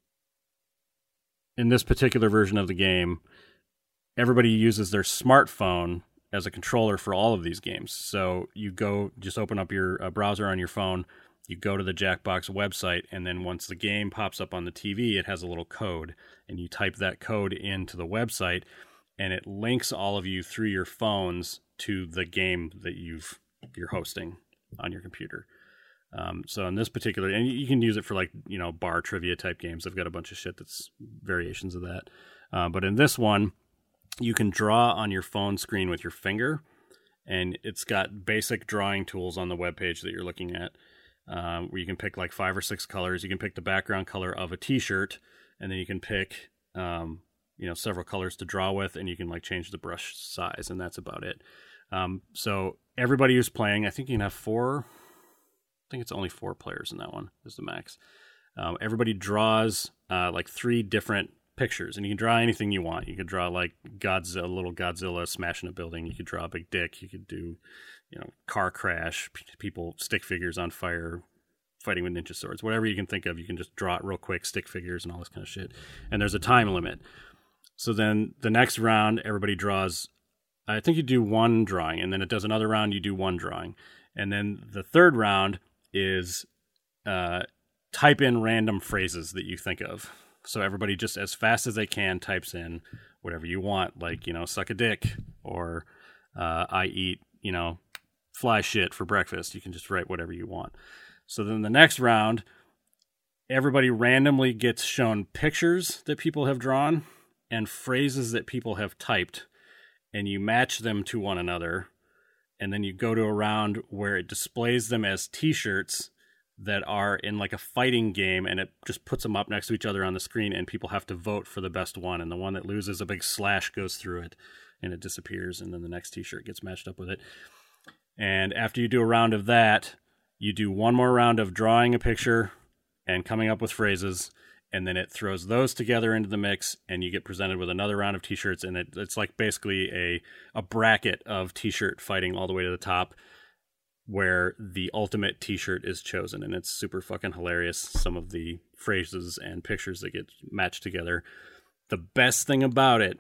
in this particular version of the game, everybody uses their smartphone as a controller for all of these games. So you go, just open up your uh, browser on your phone, you go to the Jackbox website, and then once the game pops up on the T V, it has a little code, and you type that code into the website, and it links all of you through your phones to the game that you've you're hosting on your computer. Um, so in this particular, and you can use it for like you know bar trivia type games. I've got a bunch of shit that's variations of that. Uh, but in this one, you can draw on your phone screen with your finger, and it's got basic drawing tools on the webpage that you're looking at, um, where you can pick like five or six colors. You can pick the background color of a T-shirt, and then you can pick, um, you know, several colors to draw with, and you can like change the brush size, and that's about it. Um, so everybody who's playing, I think you can have four. I think it's only four players in that one is the max. Um, everybody draws uh, like three different pictures, and you can draw anything you want. You could draw like Godzilla, little Godzilla smashing a building. You could draw a big dick. You could do, you know, car crash, p- people, stick figures on fire, fighting with ninja swords. Whatever you can think of, you can just draw it real quick, stick figures and all this kind of shit. And there's a time limit. So then the next round, everybody draws. I think you do one drawing, and then it does another round. You do one drawing, and then the third round is uh, type in random phrases that you think of. So everybody just as fast as they can types in whatever you want, like, you know, suck a dick, or uh, I eat, you know, fly shit for breakfast. You can just write whatever you want. So then the next round, everybody randomly gets shown pictures that people have drawn and phrases that people have typed, and you match them to one another. And then you go to a round where it displays them as T-shirts that are in like a fighting game, and it just puts them up next to each other on the screen, and people have to vote for the best one, and the one that loses, a big slash goes through it and it disappears, and then the next T-shirt gets matched up with it. And after you do a round of that, you do one more round of drawing a picture and coming up with phrases, and then it throws those together into the mix, and you get presented with another round of T-shirts, and it, it's like basically a a bracket of T-shirt fighting all the way to the top, where the ultimate T-shirt is chosen, and it's super fucking hilarious, some of the phrases and pictures that get matched together. The best thing about it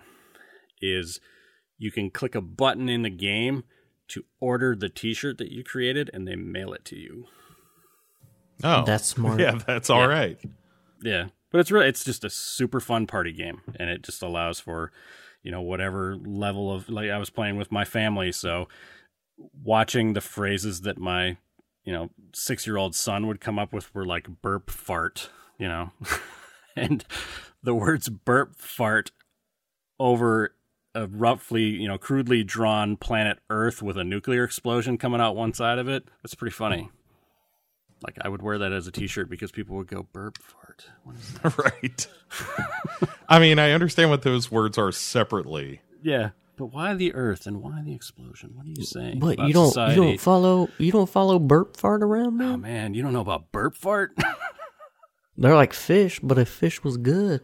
is you can click a button in the game to order the T-shirt that you created, and they mail it to you. Oh, That's smart. Yeah, that's all Yeah. right. Yeah, But it's really, it's just a super fun party game, and it just allows for, you know, whatever level of, like I was playing with my family, so watching the phrases that my, you know, six-year-old son would come up with were like burp, fart, you know, and the words burp, fart over a roughly, you know, crudely drawn planet Earth with a nuclear explosion coming out one side of it. That's pretty funny. Like, I would wear that as a t-shirt because people would go, burp, fart. What is that? Right. I mean, I understand what those words are separately. Yeah, but why the Earth and why the explosion? What are you saying? But about you don't society? you don't follow you don't follow burp fart around, man? Oh, man, you don't know about burp fart? They're like fish, but if fish was good.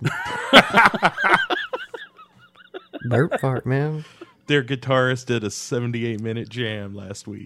Burp fart, man. Their guitarist did a seventy-eight minute jam last week.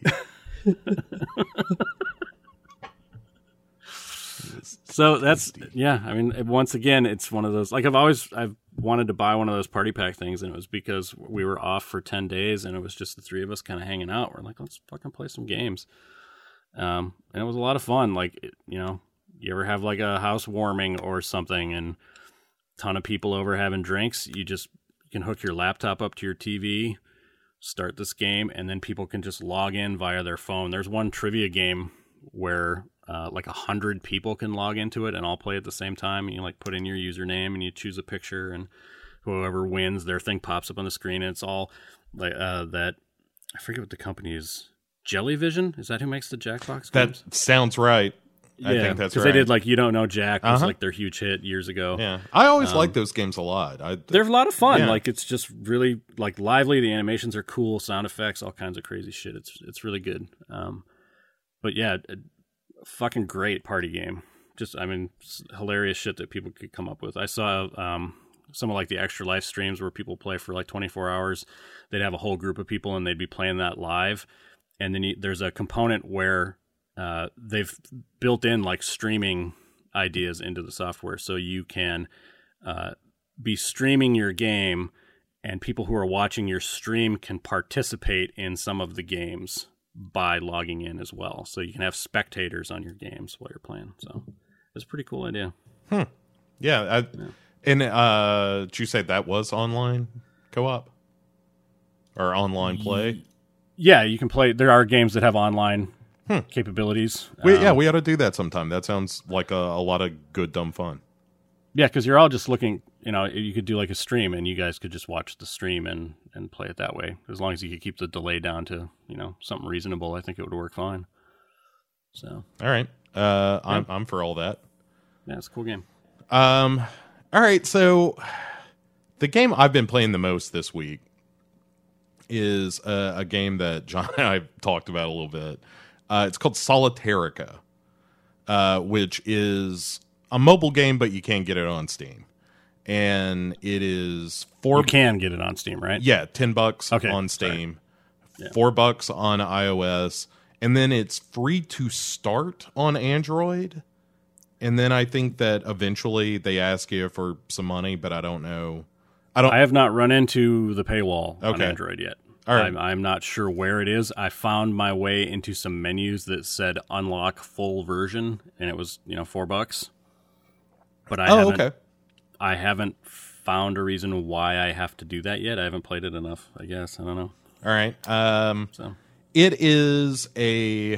So that's, yeah, I mean, once again, it's one of those, like I've always, I've wanted to buy one of those party pack things, and it was because we were off for ten days and it was just the three of us kind of hanging out. We're like, let's fucking play some games. Um, and it was a lot of fun. Like, you know, you ever have like a housewarming or something and a ton of people over having drinks, you just, you can hook your laptop up to your T V, start this game, and then people can just log in via their phone. There's one trivia game where uh, like a hundred people can log into it and all play at the same time. And you like put in your username and you choose a picture, and whoever wins, their thing pops up on the screen. And it's all like uh, that. I forget what the company is. Jellyvision? Is that who makes the Jackbox games? That sounds right. I yeah, think that's because right. they did like You Don't Know Jack was Uh-huh. like their huge hit years ago. Yeah, I always Um, like those games a lot. I, They're a lot of fun. Yeah. Like, it's just really like lively. The animations are cool, sound effects, all kinds of crazy shit. It's it's really good. Um, but yeah, a, a fucking great party game. Just, I mean, hilarious shit that people could come up with. I saw um, some of like the Extra Life streams where people play for like twenty-four hours. They'd have a whole group of people and they'd be playing that live. And then you, there's a component where uh, they've built in like streaming ideas into the software, so you can uh, be streaming your game, and people who are watching your stream can participate in some of the games by logging in as well. So you can have spectators on your games while you're playing. So it's a pretty cool idea. Hmm. Yeah. I, Yeah. And uh, did you say that was online co-op or online play? Yeah, you can play. There are games that have online Hmm. capabilities. We, yeah, Um, we ought to do that sometime. That sounds like a, a lot of good, dumb fun. Yeah, because you're all just looking, you know, you could do like a stream and you guys could just watch the stream and, and play it that way. As long as you could keep the delay down to, you know, something reasonable, I think it would work fine. So, All right. Uh, I'm, I'm for all that. yeah, it's a cool game. Um, all right. So the game I've been playing the most this week is a, a game that John and I talked about a little bit. Uh, it's called Solitarica, uh, which is a mobile game, but you can't get it on Steam. And it is four. You can get it on Steam, right? Yeah, ten bucks Okay, on sorry. Steam, Yeah. four bucks on iOS, and then it's free to start on Android. And then I think that eventually they ask you for some money, but I don't know. I don't. I have not run into the paywall on Okay. Android yet. All right. I'm, I'm not sure where it is. I found my way into some menus that said unlock full version, and it was, you know, four bucks. But I oh, haven't, okay. I haven't found a reason why I have to do that yet. I haven't played it enough, I guess. I don't know. All right. Um, So it is a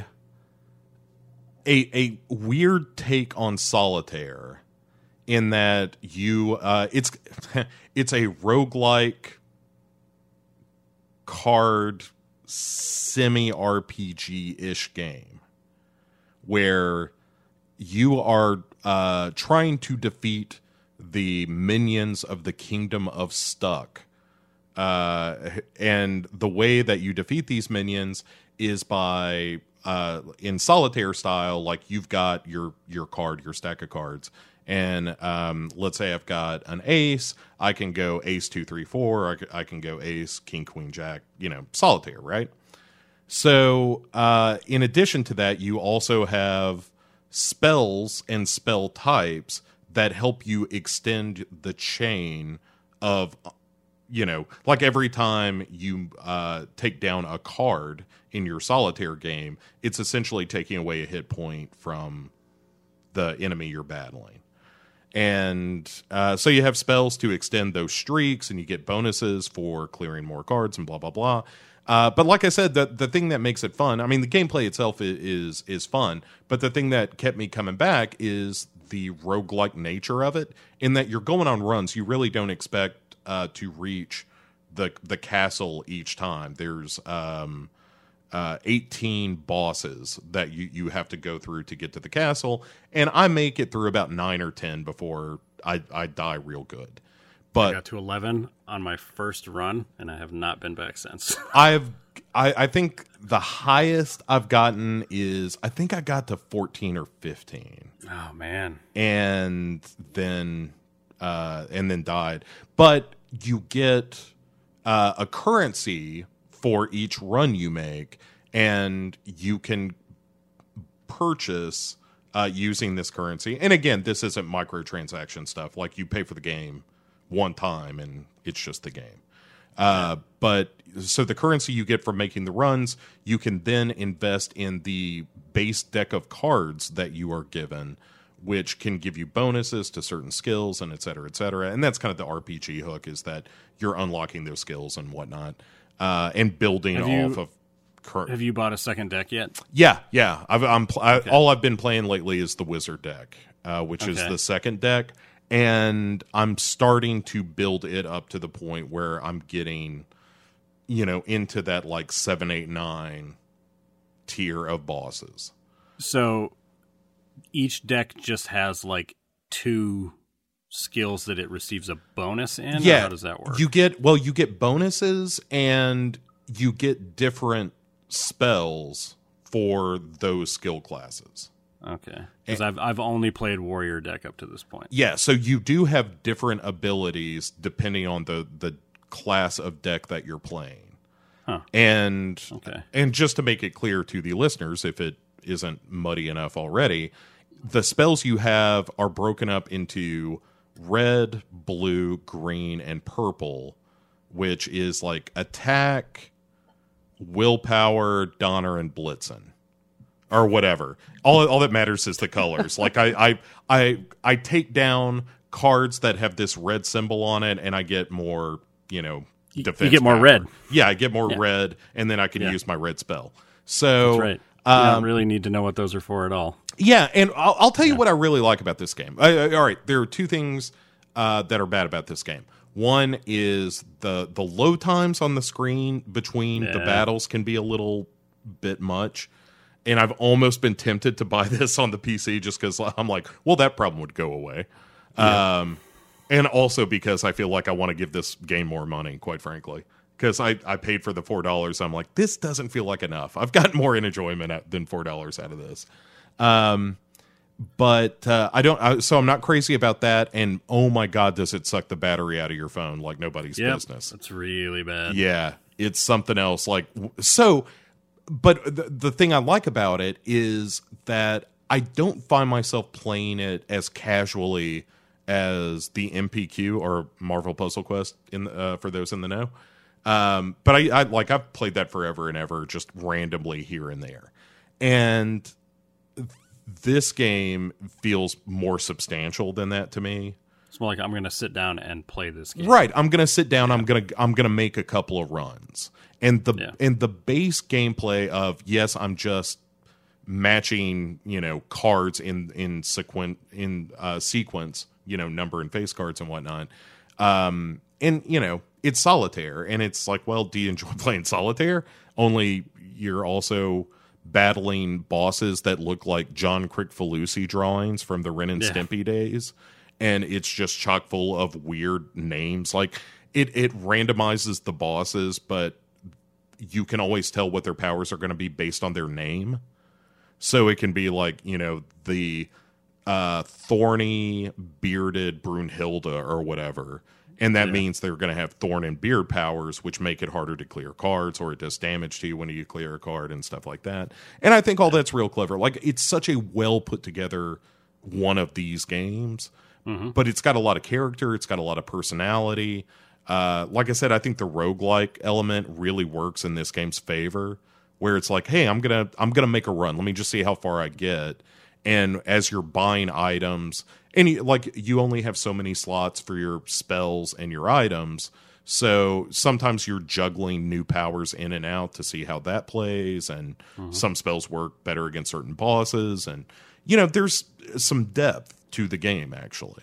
a a weird take on solitaire in that you uh, it's it's a roguelike card semi R P G-ish game where you are uh, trying to defeat the minions of the Kingdom of Stuck. Uh, and the way that you defeat these minions is by uh, in solitaire style, like you've got your your card, your stack of cards, and um, let's say I've got an ace, I can go ace two three four, I, c- I can go ace king queen jack, you know, solitaire, right? So uh, in addition to that, you also have spells and spell types that help you extend the chain of, you know, like every time you uh, take down a card in your solitaire game, it's essentially taking away a hit point from the enemy you're battling. And uh, so you have spells to extend those streaks, and you get bonuses for clearing more cards and blah, blah, blah. Uh, but like I said, the, the thing that makes it fun, I mean, the gameplay itself is, is is fun, but the thing that kept me coming back is the roguelike nature of it, in that you're going on runs. You really don't expect uh, to reach the the castle each time. There's um, uh, eighteen bosses that you, you have to go through to get to the castle, and I make it through about nine or ten before I, I die real good. But I got to eleven on my first run, and I have not been back since. I've, I, I think the highest I've gotten is, I think I got to fourteen or fifteen. Oh man! And then, uh, and then died. But you get uh, a currency for each run you make, and you can purchase uh, using this currency. And again, this isn't microtransaction stuff. Like, you pay for the game one time and it's just the game. Uh, but so the currency you get from making the runs, you can then invest in the base deck of cards that you are given, which can give you bonuses to certain skills and et cetera, et cetera. And that's kind of the R P G hook, is that you're unlocking those skills and whatnot, uh, and building Have you- off of. Cur- Have you bought a second deck yet? Yeah, yeah. I've, I'm pl- I, Okay. all I've been playing lately is the Wizard deck, uh, which is Okay. the second deck, and I'm starting to build it up to the point where I'm getting, you know, into that like seven, eight, nine tier of bosses. So each deck just has like two skills that it receives a bonus in? Yeah, Or how does that work? You get well, you get bonuses, and you get different spells for those skill classes. Okay. Because I've, I've only played Warrior deck up to this point. Yeah, so you do have different abilities depending on the, the class of deck that you're playing. Huh. And Okay. and just to make it clear to the listeners, if it isn't muddy enough already, the spells you have are broken up into red, blue, green, and purple, which is like attack, willpower, Donner, and Blitzen. Or whatever. All all that matters is the colors. Like I, I I I take down cards that have this red symbol on it, and I get more, you know, You- defense. you get more power. red. Yeah, I get more Yeah. red, and then I can Yeah. use my red spell. So That's right. You um, don't really need to know what those are for at all. yeah, and I'll, I'll tell you what I really like about this game. I, I- all right, there are two things uh, that are bad about this game. One is the the load times on the screen between the Yeah. battles can be a little bit much. And I've almost been tempted to buy this on the P C just because I'm like, well, that problem would go away. Yeah. Um, and also because I feel like I want to give this game more money, quite frankly. Because I, I paid for the four dollars. I'm like, this doesn't feel like enough. I've gotten more enjoyment at, than four dollars out of this. Um, but uh, I don't, I, so I'm not crazy about that. And oh my God, does it suck the battery out of your phone like nobody's Yep. business. That's really bad. Yeah, it's something else. Like, so, but the, the thing I like about it is that I don't find myself playing it as casually as the M P Q or Marvel Puzzle Quest in uh, for those in the know. Um, but I, I like I've played that forever and ever, just randomly here and there, and this game feels more substantial than that to me. It's more like I'm going to sit down and play this game. Right, I'm gonna sit down. I'm gonna I'm gonna make a couple of runs, and the Yeah. and the base gameplay of yes, I'm just matching you know cards in in sequen in uh, sequence, you know number and face cards and whatnot. Um, and you know it's solitaire, and it's like, well, do you enjoy playing solitaire? Only you're also battling bosses that look like John Kricfalusi drawings from the Ren and Yeah. Stimpy days. And it's just chock full of weird names. Like it, it randomizes the bosses, but you can always tell what their powers are going to be based on their name. So it can be like, you know, the uh, thorny, bearded Brunhilde or whatever. And that Yeah. means they're going to have thorn and beard powers, which make it harder to clear cards, or it does damage to you when you clear a card and stuff like that. And I think all that's real clever. Like it's such a well put together one of these games. Mm-hmm. But it's got a lot of character. It's got a lot of personality. Uh, like I said, I think the roguelike element really works in this game's favor, where it's like, hey, I'm gonna I'm gonna make a run. Let me just see how far I get. And as you're buying items And you, like you only have so many slots for your spells and your items. So sometimes you're juggling new powers in and out to see how that plays, and mm-hmm. some spells work better against certain bosses, and you know there's some depth to the game actually.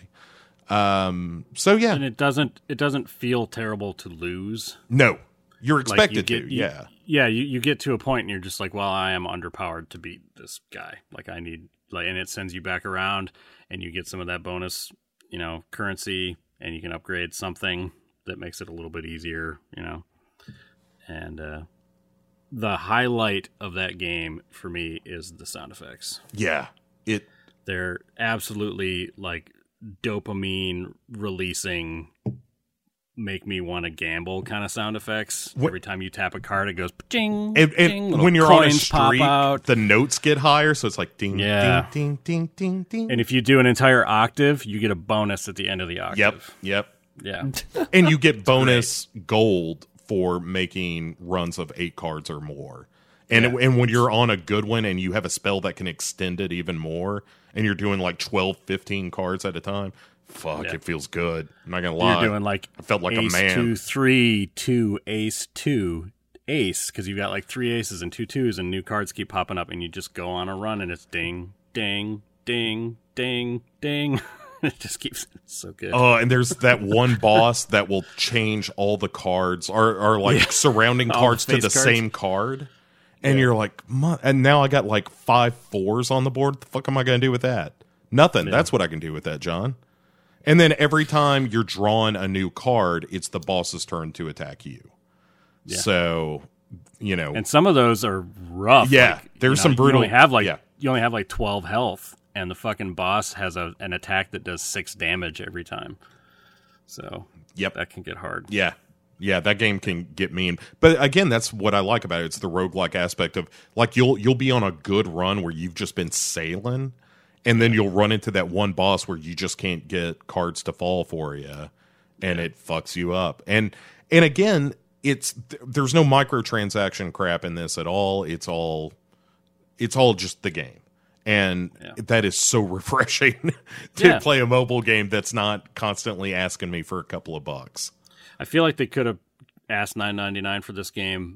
Um, so yeah, and it doesn't it doesn't feel terrible to lose. No, you're expected like you get, to. You, yeah, yeah. You, you get to a point and you're just like, well, I am underpowered to beat this guy. Like I need like, and it sends you back around, and you get some of that bonus, you know, currency, and you can upgrade something that makes it a little bit easier, you know. And uh, the highlight of that game for me is the sound effects. Yeah, it. They're absolutely like dopamine releasing, make me want to gamble kind of sound effects. What? Every time you tap a card, it goes ding. And, ding, and when you're on a streak, out. the notes get higher, so it's like ding, yeah. ding, ding, ding, ding, ding. And if you do an entire octave, you get a bonus at the end of the octave. Yep, yep. Yeah. And you get bonus gold for making runs of eight cards or more. And yeah. and when you're on a good one and you have a spell that can extend it even more, and you're doing like twelve, fifteen cards at a time, fuck, yeah. it feels good. I'm not going to lie. You're doing like I felt like ace a man. two, three, two, ace, two, ace, because you've got like three aces and two twos, and new cards keep popping up, and you just go on a run, and it's ding, ding, ding, ding, ding. It just keeps it's so good. Oh, uh, and there's that one boss that will change all the cards, or, or like yeah. surrounding cards to the cards. same card. And yeah. you're like, and now I got like five fours on the board. The fuck am I going to do with that? Nothing. Yeah. That's what I can do with that, John. And then every time you're drawing a new card, it's the boss's turn to attack you. Yeah. So, you know. And some of those are rough. Yeah. Like, there's you know, some brutal. You only have like, yeah. you only have like twelve health, and the fucking boss has a an attack that does six damage every time. So, yep. that can get hard. Yeah. Yeah, that game can get mean. But again, that's what I like about it. It's the roguelike aspect of, like, you'll you'll be on a good run where you've just been sailing, and then you'll run into that one boss where you just can't get cards to fall for you, and yeah. it fucks you up. And and again, it's there's no microtransaction crap in this at all. It's all it's all just the game. And yeah. that is so refreshing to yeah. play a mobile game that's not constantly asking me for a couple of bucks. I feel like they could have asked nine ninety-nine for this game,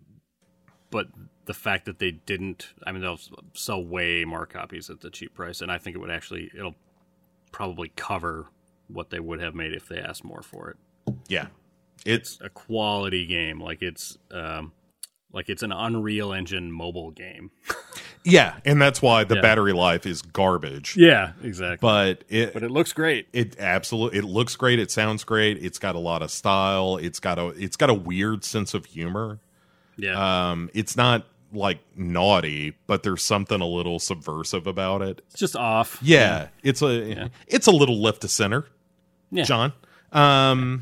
but the fact that they didn't, I mean, they'll sell way more copies at the cheap price, and I think it would actually, it'll probably cover what they would have made if they asked more for it. Yeah. It's, it's a quality game. Like it's, um, like it's an Unreal Engine mobile game. Yeah, and that's why the yeah. battery life is garbage. Yeah, exactly. But it but it looks great. It absolutely it looks great. It sounds great. It's got a lot of style. It's got a it's got a weird sense of humor. Yeah. Um, it's not like naughty, but there's something a little subversive about it. It's just off. Yeah, yeah. it's a yeah. it's a little left to center. Yeah, John. Um,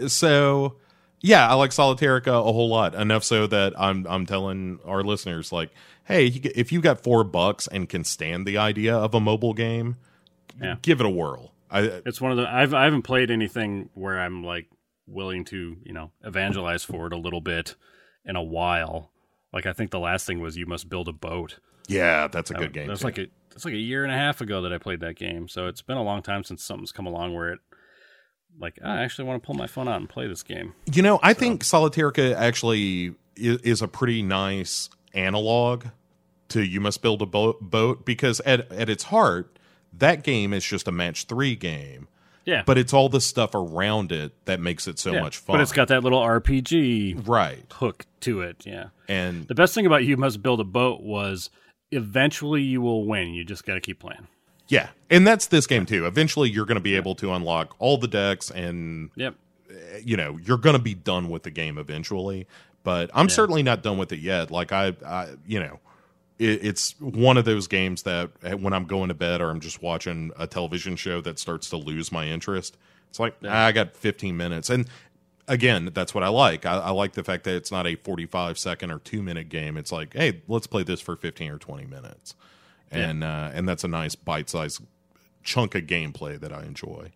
so. Yeah, I like Solitarica a whole lot. Enough so that I'm I'm telling our listeners, like, hey, if you got four bucks and can stand the idea of a mobile game, yeah. give it a whirl. I, it's one of the I've I haven't played anything where I'm like willing to you know evangelize for it a little bit in a while. Like I think the last thing was You Must Build a Boat. Yeah, that's a that, good game. That's too. like a that's like a year and a half ago that I played that game. So it's been a long time since something's come along where it. Like, I actually want to pull my phone out and play this game. You know, I so. think Solitarica actually is, is a pretty nice analog to You Must Build a Bo- Boat because at at its heart, that game is just a match three game. Yeah. But it's all the stuff around it that makes it so yeah. much fun. But it's got that little R P G right. hook to it, yeah. And the best thing about You Must Build a Boat was eventually you will win. You just got to keep playing. Yeah, and that's this game too. Eventually, you're going to be able to unlock all the decks, and yep. you know you're going to be done with the game eventually. But I'm yeah. certainly not done with it yet. Like I, I you know, it, it's one of those games that when I'm going to bed or I'm just watching a television show that starts to lose my interest, it's like yeah. ah, I got fifteen minutes, and again, that's what I like. I, I like the fact that it's not a forty-five second or two minute game. It's like, hey, let's play this for fifteen or twenty minutes. And yeah. uh, and that's a nice bite-sized chunk of gameplay that I enjoy.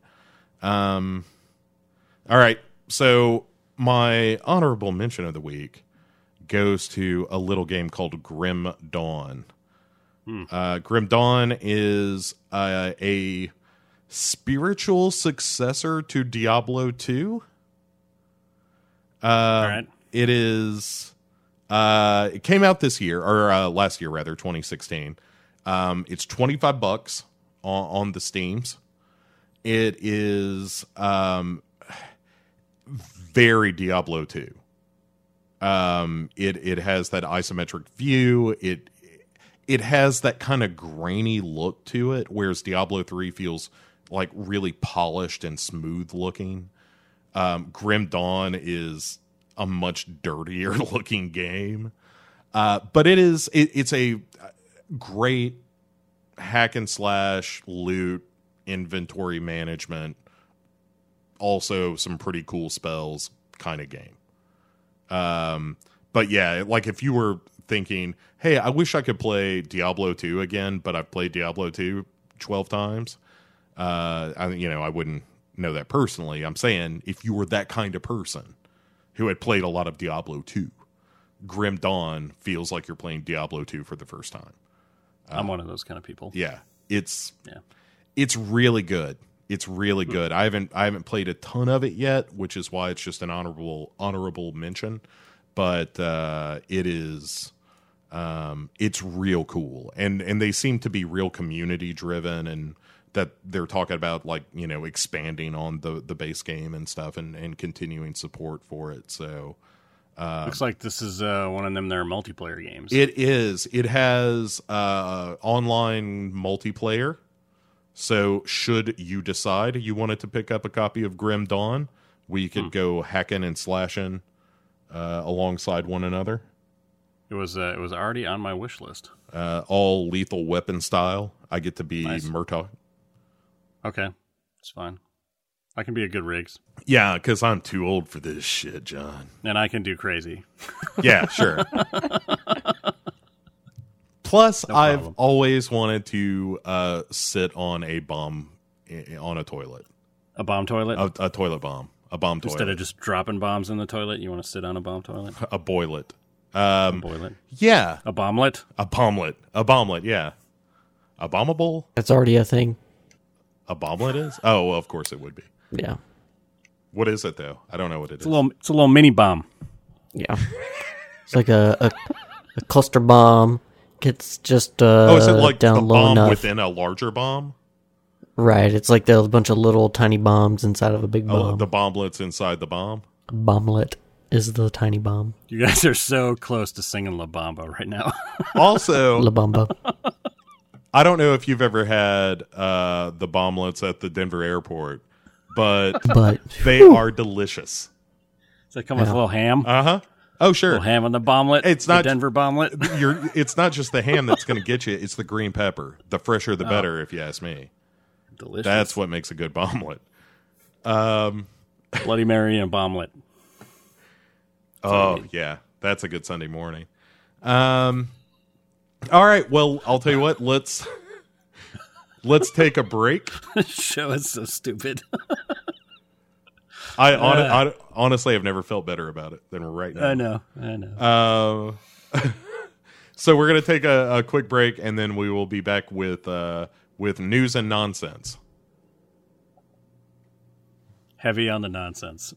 Um, all right, so my honorable mention of the week goes to a little game called Grim Dawn. Hmm. Uh, Grim Dawn is uh, a spiritual successor to Diablo two. Uh, All right. It is. Uh, it came out this year, or uh, last year rather, twenty sixteen. Um, it's twenty-five bucks on, on the Steams. It is um, very Diablo two. Um, it it has that isometric view. It it has that kind of grainy look to it, whereas Diablo three feels like really polished and smooth looking. Um, Grim Dawn is a much dirtier looking game, uh, but it is it, it's a great hack and slash loot inventory management, also some pretty cool spells kind of game. Um, but yeah, like if you were thinking, hey, I wish I could play Diablo two again, but I've played Diablo two twelve times. Uh, I, you know, I wouldn't know that personally. I'm saying if you were that kind of person who had played a lot of Diablo two, Grim Dawn feels like you're playing Diablo two for the first time. I'm uh, one of those kind of people. Yeah, it's yeah, it's really good. It's really good. I haven't I haven't played a ton of it yet, which is why it's just an honorable honorable mention. But uh, it is um, it's real cool, and and they seem to be real community driven, and that they're talking about like you know expanding on the the base game and stuff, and and continuing support for it. So. Um, Looks like this is uh, one of them their multiplayer games. It is. It has uh, online multiplayer. So should you decide you wanted to pick up a copy of Grim Dawn, we could hmm. go hacking and slashing uh, alongside one another. It was uh, it was already on my wish list. Uh, all lethal weapon style. I get to be nice. Murtaugh. Okay, it's fine. I can be a good Riggs. Yeah, because I'm too old for this shit, John. And I can do crazy. Yeah, sure. Plus, no I've always wanted to uh, sit on a bomb on a toilet. A bomb toilet? A, a toilet bomb. A bomb toilet. Instead of just dropping bombs in the toilet, you want to sit on a bomb toilet? A boilet. Um, a boilet? Yeah. A bomblet? A bomblet. A bomblet, yeah. A bombable? That's already a thing. A bomblet is? Oh, well, of course it would be. Yeah. What is it though? I don't know what it it's is. A little, it's a little mini bomb. Yeah. It's like a, a, a cluster bomb. It's just uh, oh, is it like down a low bomb enough. within a larger bomb? Right. It's like there's a bunch of little tiny bombs inside of a big bomb. Oh, the bomblets inside the bomb. A bomblet is the tiny bomb. You guys are so close to singing La Bamba right now. Also, La Bamba. I don't know if you've ever had uh, the bomblets at the Denver airport, but, but they whew. are delicious. Does that come yeah. with a little ham? Uh huh. Oh, sure. A little ham on the bomblet. It's not the Denver bomblet. You're. It's not just the ham that's going to get you. It's the green pepper. The fresher, the oh. better, if you ask me. Delicious. That's what makes a good bomblet. Um, Bloody Mary and a bomblet. Oh yeah, that's a good Sunday morning. Um. All right. Well, I'll tell you what. Let's let's take a break. This show is so stupid. I, on, uh, I honestly have never felt better about it than right now. I know. I know. Uh, so we're gonna take a, a quick break, and then we will be back with uh, with news and nonsense. Heavy on the nonsense.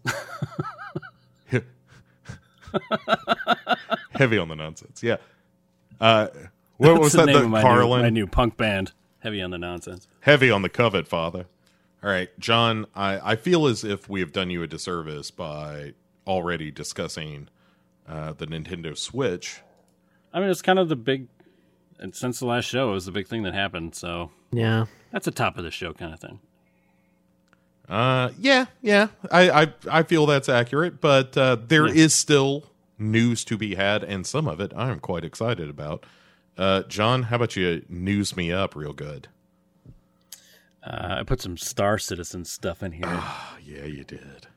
Heavy on the nonsense. Yeah. Uh, what That's was the that? Name The of my Carlin? New, my new punk band. Heavy on the nonsense. Heavy on the covet, father. All right, John, I, I feel as if we have done you a disservice by already discussing uh, the Nintendo Switch. I mean, it's kind of the big, and since the last show, it was the big thing that happened, so. Yeah. That's a top of the show kind of thing. Uh, yeah, yeah. I, I, I feel that's accurate, but uh, there yeah. is still news to be had, and some of it I'm quite excited about. Uh, John, how about you news me up real good? Uh, I put some Star Citizen stuff in here. Oh, yeah, you did.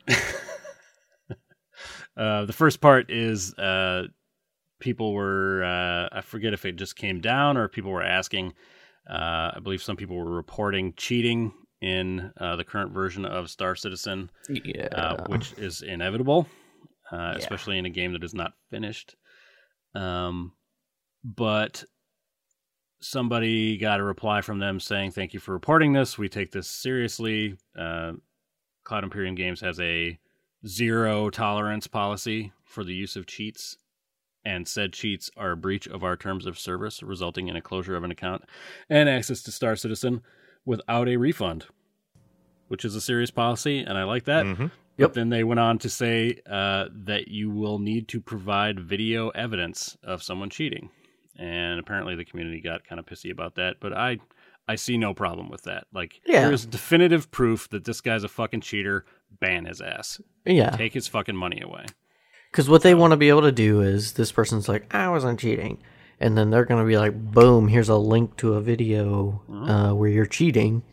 uh, the first part is uh, people were, uh, I forget if it just came down or people were asking. Uh, I believe some people were reporting cheating in uh, the current version of Star Citizen, yeah. uh, which is inevitable, uh, yeah. especially in a game that is not finished. Um, but somebody got a reply from them saying, "Thank you for reporting this. We take this seriously. Uh, Cloud Imperium Games has a zero tolerance policy for the use of cheats, and said cheats are a breach of our terms of service, resulting in a closure of an account and access to Star Citizen without a refund," which is a serious policy, and I like that. Mm-hmm. But Yep. then they went on to say uh, that you will need to provide video evidence of someone cheating. And apparently the community got kind of pissy about that. But I I see no problem with that. Like, Yeah. there's definitive proof that this guy's a fucking cheater. Ban his ass. Yeah. Take his fucking money away. Because what they want to be able to do is this person's like, I wasn't cheating. And then they're going to be like, boom, here's a link to a video uh, where you're cheating.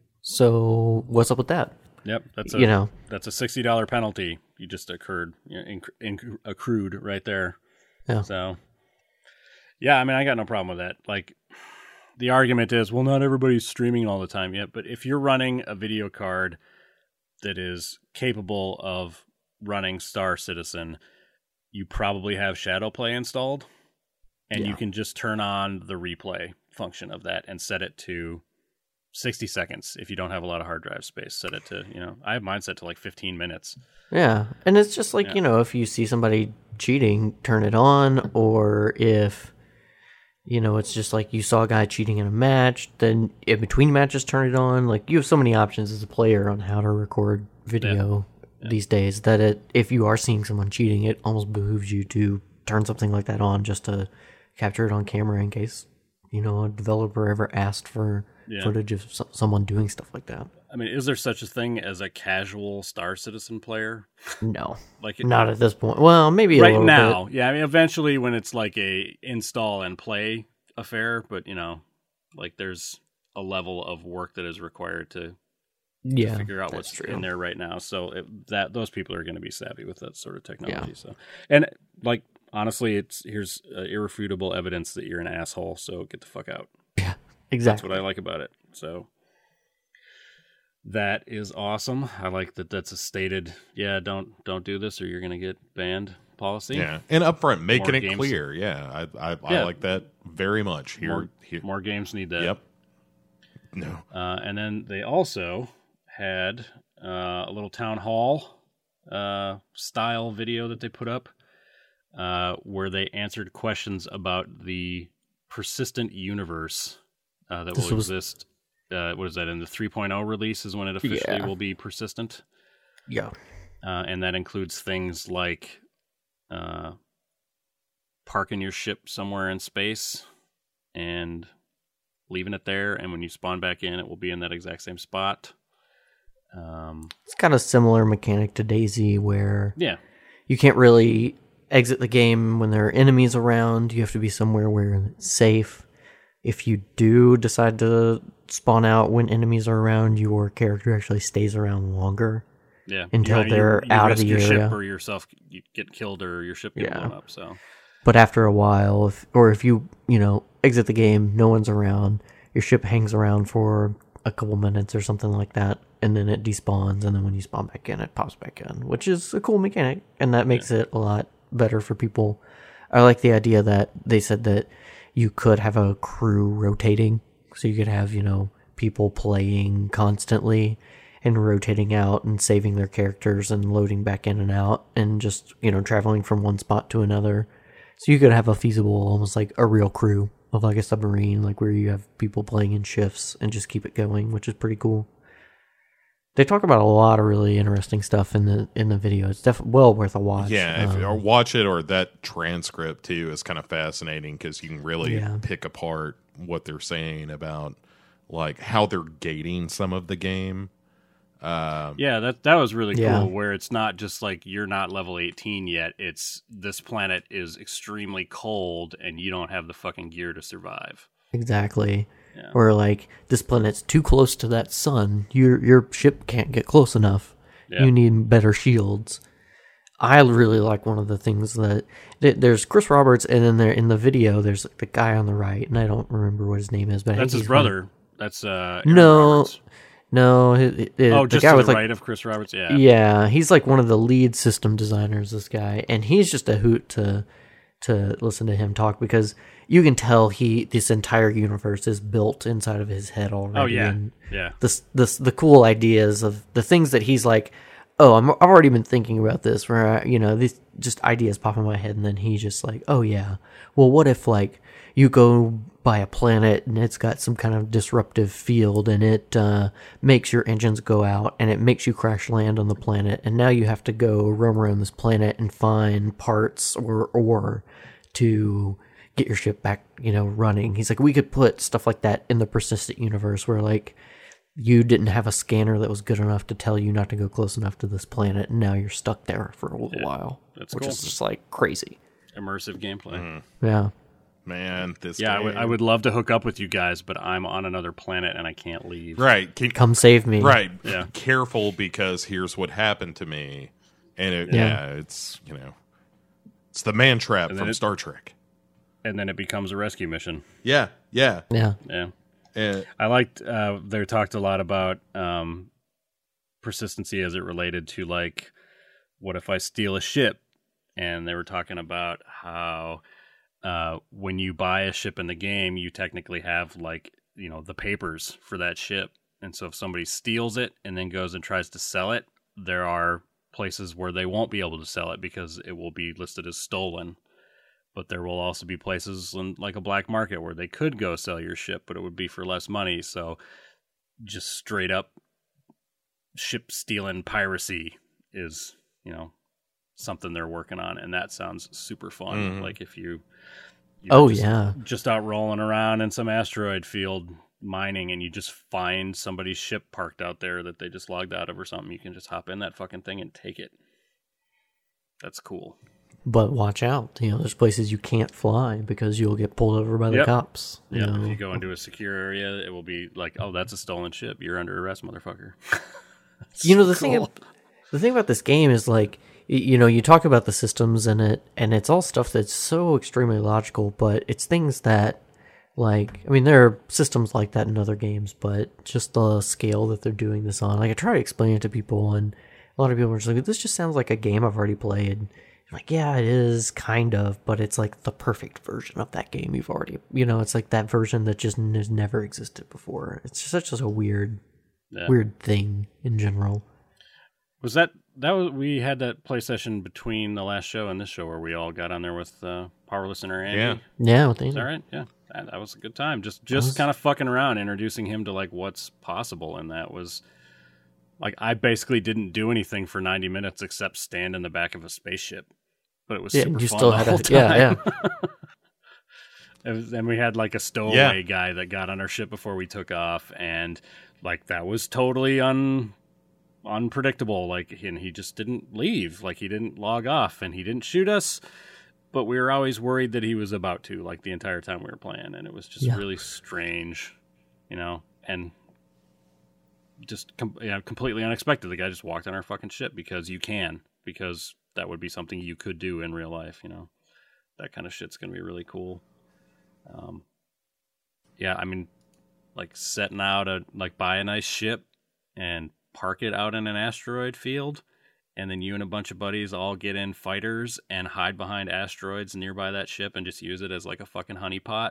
So what's up with that? Yep, that's a You know, that's a sixty dollars penalty you just occurred, you know, inc- inc- accrued right there. Yeah. So, yeah, I mean, I got no problem with that. Like, the argument is, well, not everybody's streaming all the time yet, but if you're running a video card that is capable of running Star Citizen, you probably have Shadowplay installed, and Yeah. you can just turn on the replay function of that and set it to sixty seconds. If you don't have a lot of hard drive space, set it to, you know, I have mine set to like fifteen minutes. yeah. And it's just like, Yeah. you know, if you see somebody cheating, turn it on. Or if, you know, it's just like you saw a guy cheating in a match, then in between matches, turn it on. Like, you have so many options as a player on how to record video Yeah. these days that it, if you are seeing someone cheating, it almost behooves you to turn something like that on just to capture it on camera in case, you know, a developer ever asked for Yeah. footage of so- someone doing stuff like that. I mean, is there such a thing as a casual Star Citizen player? No, Like it, not at this point. Well, maybe a right little now. bit. Yeah, I mean, eventually when it's like a install and play affair, but you know, like there's a level of work that is required to Yeah, figure out that's what's true. in there right now. So it, that those people are going to be savvy with that sort of technology. So, and like honestly, it's here's uh, irrefutable evidence that you're an asshole. So get the fuck out. That's Exactly. what I like about it. So that is awesome. I like that. That's a stated, yeah, don't don't do this or you're going to get banned policy. Yeah, and upfront, making More it games. clear. Yeah, I I, I Yeah. like that very much. Here, More, here. more games need that. Yep. No. Uh, and then they also had uh, a little town hall uh, style video that they put up uh, where they answered questions about the persistent universe uh, that This will was- exist. Uh, what is that? In the three point oh release is when it officially Yeah. will be persistent. Yeah. Uh, and that includes things like uh, parking your ship somewhere in space and leaving it there. And when you spawn back in, it will be in that exact same spot. Um, It's got a similar mechanic to DayZ where yeah. you can't really exit the game when there are enemies around. You have to be somewhere where it's safe. If you do decide to spawn out when enemies are around, your character actually stays around longer. Yeah. Until You- they're you, you out of risk the your area. ship or yourself you get killed or your ship get Yeah. blown up. So But after a while, if, or if you, you know, exit the game, no one's around, your ship hangs around for a couple minutes or something like that, and then it despawns, and then when you spawn back in, it pops back in, which is a cool mechanic, and that makes it a lot better for people. I like the idea that they said that you could have a crew rotating, so you could have, you know, people playing constantly and rotating out and saving their characters and loading back in and out and just, you know, traveling from one spot to another. So you could have a feasible, almost like a real crew of like a submarine, like where you have people playing in shifts and just keep it going, which is pretty cool. They talk about a lot of really interesting stuff in the in the video. It's definitely well worth a watch. Yeah, if, Um, or watch it, or that transcript too is kind of fascinating because you can really Yeah. pick apart what they're saying about like how they're gating some of the game. Um, yeah, that that was really Yeah. cool. Where it's not just like you're not level eighteen yet. It's this planet is extremely cold and you don't have the fucking gear to survive. Exactly. Yeah. Or like this planet's too close to that sun. Your your ship can't get close enough. Yeah. You need better shields. I really like one of the things that th- there's Chris Roberts, and then there in the video there's the guy on the right, and I don't remember what his name is, but I That's think his he's one of- brother. That's uh Aaron No, Roberts. no, hi- hi- Oh, the just guy to with the like right of Chris Roberts. Yeah. yeah, he's like one of the lead system designers. This guy, and he's just a hoot to to listen to him talk, because you can tell he this entire universe is built inside of his head already. Oh yeah, and yeah. This this the cool ideas of the things that he's like, oh, I'm, I've already been thinking about this. Where I, you know these just ideas pop in my head, and then he just like, oh yeah, well, what if like you go by a planet and it's got some kind of disruptive field, and it uh, makes your engines go out, and it makes you crash land on the planet, and now you have to go roam around this planet and find parts or ore to get your ship back, you know, running. He's like, we could put stuff like that in the persistent universe where like you didn't have a scanner that was good enough to tell you not to go close enough to this planet, and now you're stuck there for a little Yeah, while, that's which cool. is just like crazy. Immersive gameplay. Mm-hmm. Yeah. Man, this Yeah, I game. would, I would love to hook up with you guys, but I'm on another planet and I can't leave. Right. Can, Come save me. right. Yeah. Careful, because here's what happened to me. And it, Yeah. yeah. it's, you know, it's the man trap And then from it- Star Trek. And then it becomes a rescue mission. Yeah. Yeah. Yeah. Yeah. Uh, I liked, uh, they talked a lot about um, persistency as it related to, like, what if I steal a ship? And they were talking about how uh, when you buy a ship in the game, you technically have, like, you know, the papers for that ship. And so if somebody steals it and then goes and tries to sell it, there are places where they won't be able to sell it because it will be listed as stolen. But there will also be places in, like a black market, where they could go sell your ship, but it would be for less money. So just straight up ship stealing piracy is, you know, something they're working on, and that sounds super fun. Mhm. Like if you, you Oh, just, yeah. just out rolling around in some asteroid field mining, and you just find somebody's ship parked out there that they just logged out of or something, you can just hop in that fucking thing and take it. That's cool. But watch out. You know, there's places you can't fly because you'll get pulled over by the Yep. cops. You Yeah, know? if you go into a secure area, it will be like, oh, that's a stolen ship. You're under arrest, motherfucker. You know, the thing Cool. the thing about this game is like, y- you know, you talk about the systems in it, and it's all stuff that's so extremely logical, but it's things that, like, I mean, there are systems like that in other games, but just the scale that they're doing this on. Like, I try to explain it to people, and a lot of people are just like, this just sounds like a game I've already played. I'm like, yeah, it is, kind of, but it's like the perfect version of that game you've already, you know, it's like that version that just n- has never existed before. It's just such a weird, Yeah. weird thing in general. Was that that was we had that play session between the last show and this show where we all got on there with uh, Power Listener Andy? Yeah. Yeah, with Is Andy. that right? Yeah, that, that was a good time. Just just was- kind of fucking around, introducing him to like what's possible, and that was like I basically didn't do anything for ninety minutes except stand in the back of a spaceship, but it was Yeah, super you fun still the had whole a, time. yeah, yeah. It was, and we had like a stowaway Yeah. guy that got on our ship before we took off, and like that was totally un unpredictable. Like, and he just didn't leave. Like, he didn't log off, and he didn't shoot us. But we were always worried that he was about to, like the entire time we were playing, and it was just Yeah. really strange, you know, and just com- yeah, completely unexpected. The guy just walked on our fucking ship because you can, because that would be something you could do in real life, you know. That kind of shit's gonna be really cool. Um, yeah, I mean, like setting out a like buy a nice ship and park it out in an asteroid field, and then you and a bunch of buddies all get in fighters and hide behind asteroids nearby that ship and just use it as like a fucking honeypot.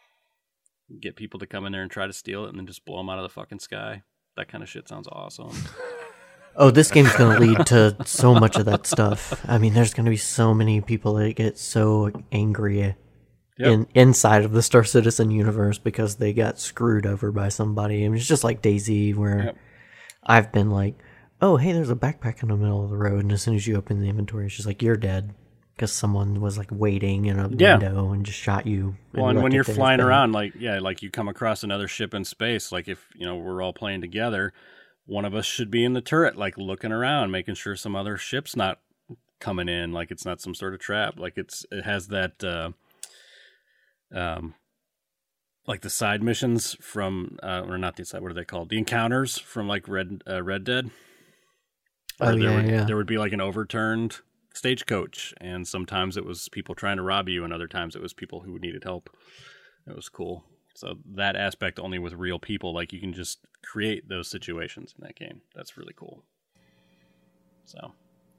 Get people to come in there and try to steal it, and then just blow them out of the fucking sky. That kind of shit sounds awesome. Oh, this game's going to lead to so much of that stuff. I mean, there's going to be so many people that get so angry Yep. in inside of the Star Citizen universe because they got screwed over by somebody. I mean, it's just like DayZ, where Yep. I've been like, oh, hey, there's a backpack in the middle of the road, and as soon as you open the inventory, it's just like, you're dead. Because someone was like waiting in a Yeah. window and just shot you. Well, and left when it you're there. flying It's bad. around, like, yeah, like you come across another ship in space, like if, you know, we're all playing together, one of us should be in the turret, like looking around, making sure some other ship's not coming in, like it's not some sort of trap. Like it's, it has that, uh, um, like the side missions from, uh, or not the side, what are they called? The encounters from like Red, uh, Red Dead. Oh, Where there yeah, would, yeah. There would be like an overturned stagecoach, and sometimes it was people trying to rob you, and other times it was people who needed help. It was cool. So that aspect only with real people, like you can just create those situations in that game. That's really cool. So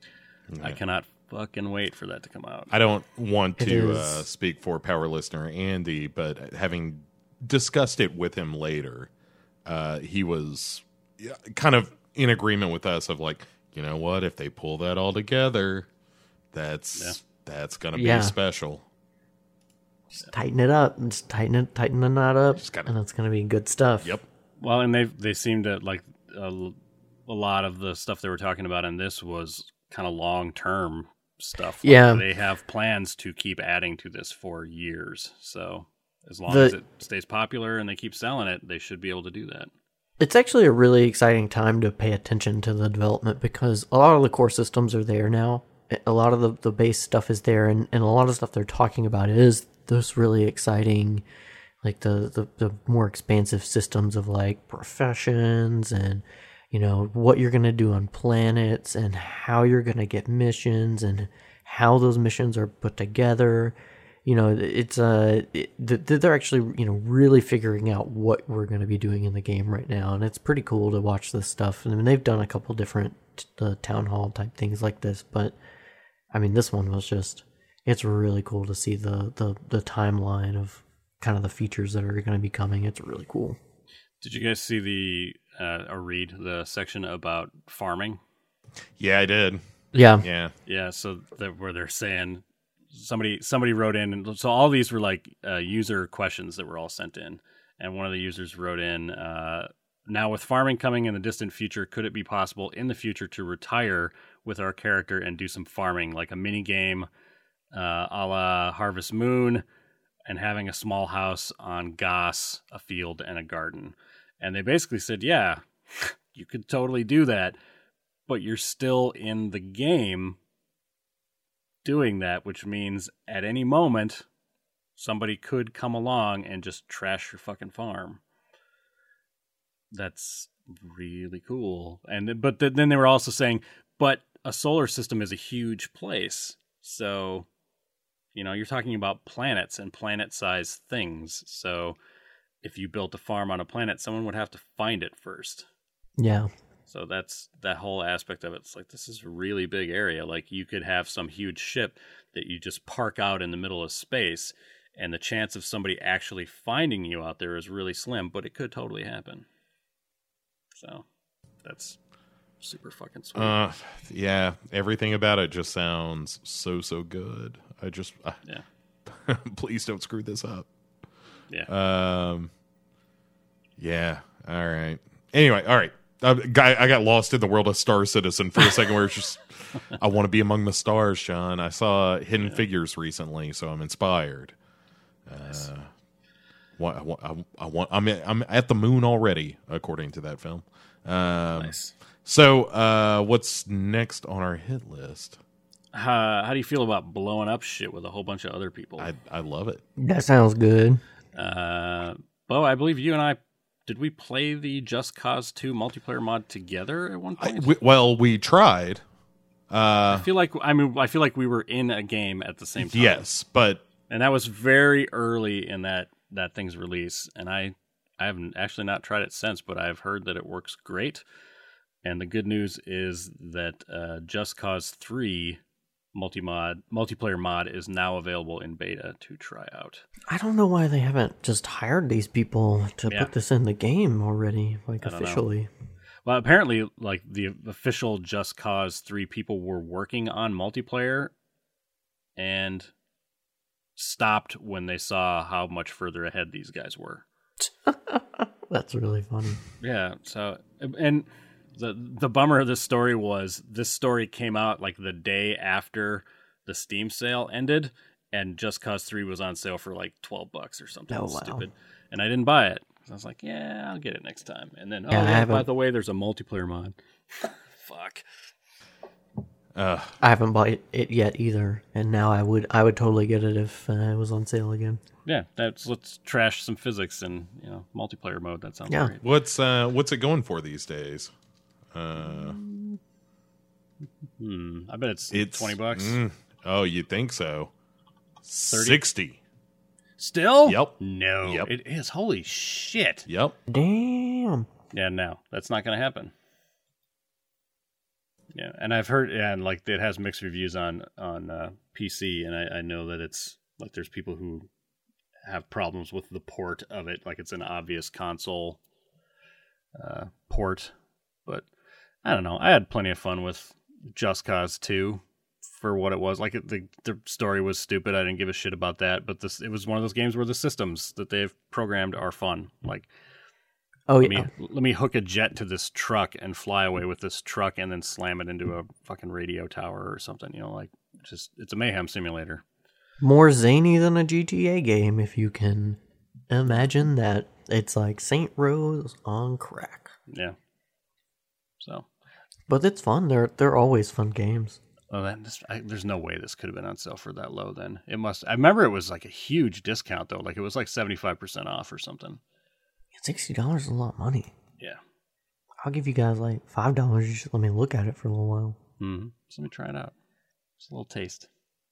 I cannot fucking wait for that to come out. I don't want It to is- uh, speak for power listener Andy, but having discussed it with him later, uh, he was yeah, kind of in agreement with us of like, you know what, if they pull that all together, that's Yeah. that's gonna be Yeah. special. Just tighten it up. Just tighten it, tighten the knot up, gotta- and it's going to be good stuff. Yep. Well, and they they seem to like a, a lot of the stuff they were talking about in this was kind of long term stuff. Like, Yeah. they have plans to keep adding to this for years. So as long The- as it stays popular and they keep selling it, they should be able to do that. It's actually a really exciting time to pay attention to the development because a lot of the core systems are there now. A lot of the, the base stuff is there, and, and a lot of stuff they're talking about is those really exciting, like the, the, the more expansive systems of like professions and, you know, what you're going to do on planets and how you're going to get missions and how those missions are put together. You know, it's uh, it, they're actually, you know, really figuring out what we're going to be doing in the game right now, and it's pretty cool to watch this stuff. I mean, they've done a couple different uh, town hall type things like this, but I mean, this one was just, it's really cool to see the the the timeline of kind of the features that are going to be coming. It's really cool. Did you guys see the uh, or read the section about farming? Yeah, I did. Yeah, Yeah. Yeah, so that where they're saying somebody somebody wrote in, and so all these were like uh, user questions that were all sent in, and one of the users wrote in, uh, now with farming coming in the distant future, could it be possible in the future to retire with our character and do some farming, like a mini game, uh, a la Harvest Moon, and having a small house on Goss, a field, and a garden? And they basically said, yeah, you could totally do that, but you're still in the game doing that, which means at any moment somebody could come along and just trash your fucking farm. That's really cool. And but th- then they were also saying, but a solar system is a huge place, so you know you're talking about planets and planet-sized things. So if you built a farm on a planet, someone would have to find it first. yeah. So that's that whole aspect of it. It's like, this is a really big area. Like, you could have some huge ship that you just park out in the middle of space, and the chance of somebody actually finding you out there is really slim, but it could totally happen. So that's super fucking sweet. Uh, yeah. Everything about it just sounds so so good. I just uh, yeah. please don't screw this up. Yeah. Um. Yeah. All right. Anyway. All right. Uh, guy, I got lost in the world of Star Citizen for a second, where it's just I want to be among the stars, John. I saw Hidden Yeah. Figures recently, so I'm inspired. Nice. Uh, wa- I, want, I, I want. I'm I'm at the moon already, according to that film. Um, Nice. So, uh, what's next on our hit list? Uh, how do you feel about blowing up shit with a whole bunch of other people? I I love it. That sounds good. Uh, Bo, I believe you and I, did we play the Just Cause two multiplayer mod together at one I, point? we, well, we tried. I Uh, feel like I mean I feel like we were in a game at the same time. yes, but And that was very early in that, that thing's release. And I, I haven't actually not tried it since, but I've heard that it works great. And the good news is that uh, Just Cause three multi-mod, multiplayer mod is now available in beta to try out. I don't know why they haven't just hired these people to Yeah. put this in the game already, like I don't know. officially. Well, apparently, like the official Just Cause three people were working on multiplayer and stopped when they saw how much further ahead these guys were. That's really funny. Yeah. So, and the the bummer of this story was this story came out like the day after the Steam sale ended, and Just Cause three was on sale for like twelve bucks or something Oh, wow. stupid, and I didn't buy it. I was like, yeah, I'll get it next time. And then, oh, Yeah, I yeah, haven't- by the way, there's a multiplayer mod. Fuck. uh, I haven't bought it yet either, and now I would I would totally get it if uh, it was on sale again. Yeah, that's let's trash some physics and you know multiplayer mode. That sounds Yeah. great. what's uh, what's it going for these days? Uh, Hmm. I bet it's, it's twenty bucks. mm, oh, you think so? Sixty. Still? Yep. No. Yep. It is. Holy shit. Yep. Damn. Yeah. No, that's not going to happen. Yeah, and I've heard, yeah, and like it has mixed reviews on on uh, P C, and I, I know that it's like there's people who have problems with the port of it, like it's an obvious console uh, port. But I don't know. I had plenty of fun with Just Cause two for what it was. Like it, the the story was stupid. I didn't give a shit about that. But this it was one of those games where the systems that they've programmed are fun. Like. Oh, let yeah. me let me hook a jet to this truck and fly away with this truck and then slam it into a fucking radio tower or something. You know, like just it's a mayhem simulator. More zany than a G T A game, if you can imagine that. It's like Saint Rose on crack. Yeah. So. But it's fun. They're they're always fun games. Well, that this, I, there's no way this could have been on sale for that low. Then it must. I remember it was like a huge discount though. Like it was like seventy-five percent off or something. Sixty dollars is a lot of money. Yeah. I'll give you guys like five dollars. You just let me look at it for a little while. Mm-hmm. So let me try it out. Just a little taste.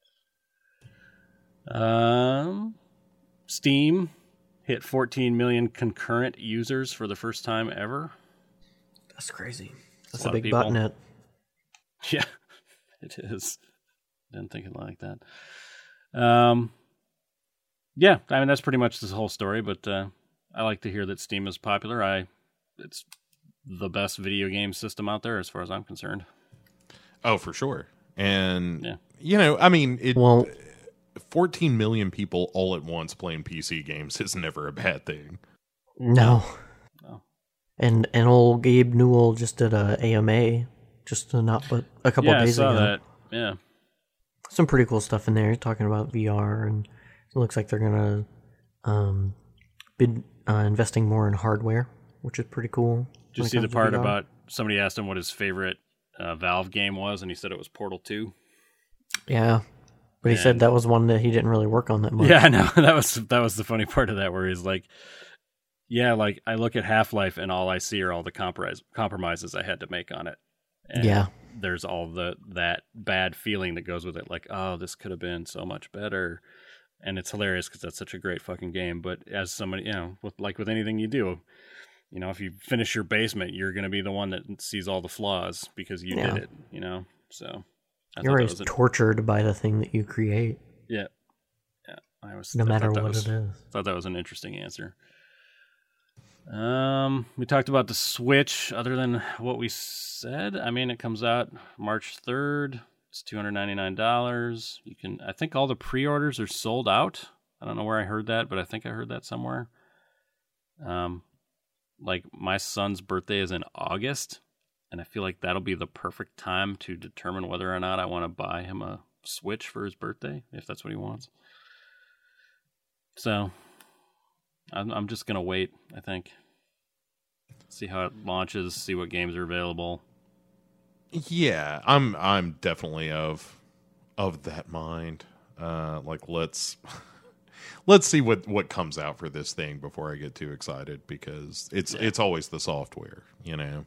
Um, Steam hit fourteen million concurrent users for the first time ever. That's crazy. That's That's a a, lot of big people. botnet. Yeah, it is. Didn't think it like that. Um, yeah, I mean that's pretty much this whole story. But uh, I like to hear that Steam is popular. I, it's the best video game system out there as far as I'm concerned. Oh, for sure. And Yeah. you know, I mean, it. Well, fourteen million people all at once playing P C games is never a bad thing. no. No. And and old Gabe Newell just did a A M A just uh, not but a couple Yeah, days I saw ago. that. Yeah. Some pretty cool stuff in there, talking about V R, and it looks like they're gonna um, be uh, investing more in hardware, which is pretty cool. Did you when it see the comes to part V R. about somebody asked him what his favorite uh, Valve game was, and he said it was Portal two? Yeah, but he And- said that was one that he didn't really work on that much. Yeah, I know. That was that was the funny part of that, where he's like, "Yeah, like I look at Half-Life, and all I see are all the compromise compromises I had to make on it." And Yeah. there's all the that bad feeling that goes with it, like, "Oh, this could have been so much better." And it's hilarious because that's such a great fucking game. But as somebody, you know, with like with anything you do, you know, if you finish your basement, you're going to be the one that sees all the flaws because you Yeah. did it. You know, so I You're thought that always was a, tortured by the thing that you create, yeah, yeah. I was no I matter thought that what was- it is. Thought that was an interesting answer. Um, we talked about the Switch. Other than what we said, I mean, it comes out March third. It's two hundred ninety-nine dollars. You can, I think all the pre-orders are sold out. I don't know where I heard that, but I think I heard that somewhere. Um, like my son's birthday is in August, and I feel like that'll be the perfect time to determine whether or not I want to buy him a Switch for his birthday, if that's what he wants. So, I'm, I'm just gonna wait. I think, see how it launches, see what games are available. Yeah, I'm I'm definitely of of that mind. Uh, like let's let's see what, what comes out for this thing before I get too excited, because it's Yeah. it's always the software, you know.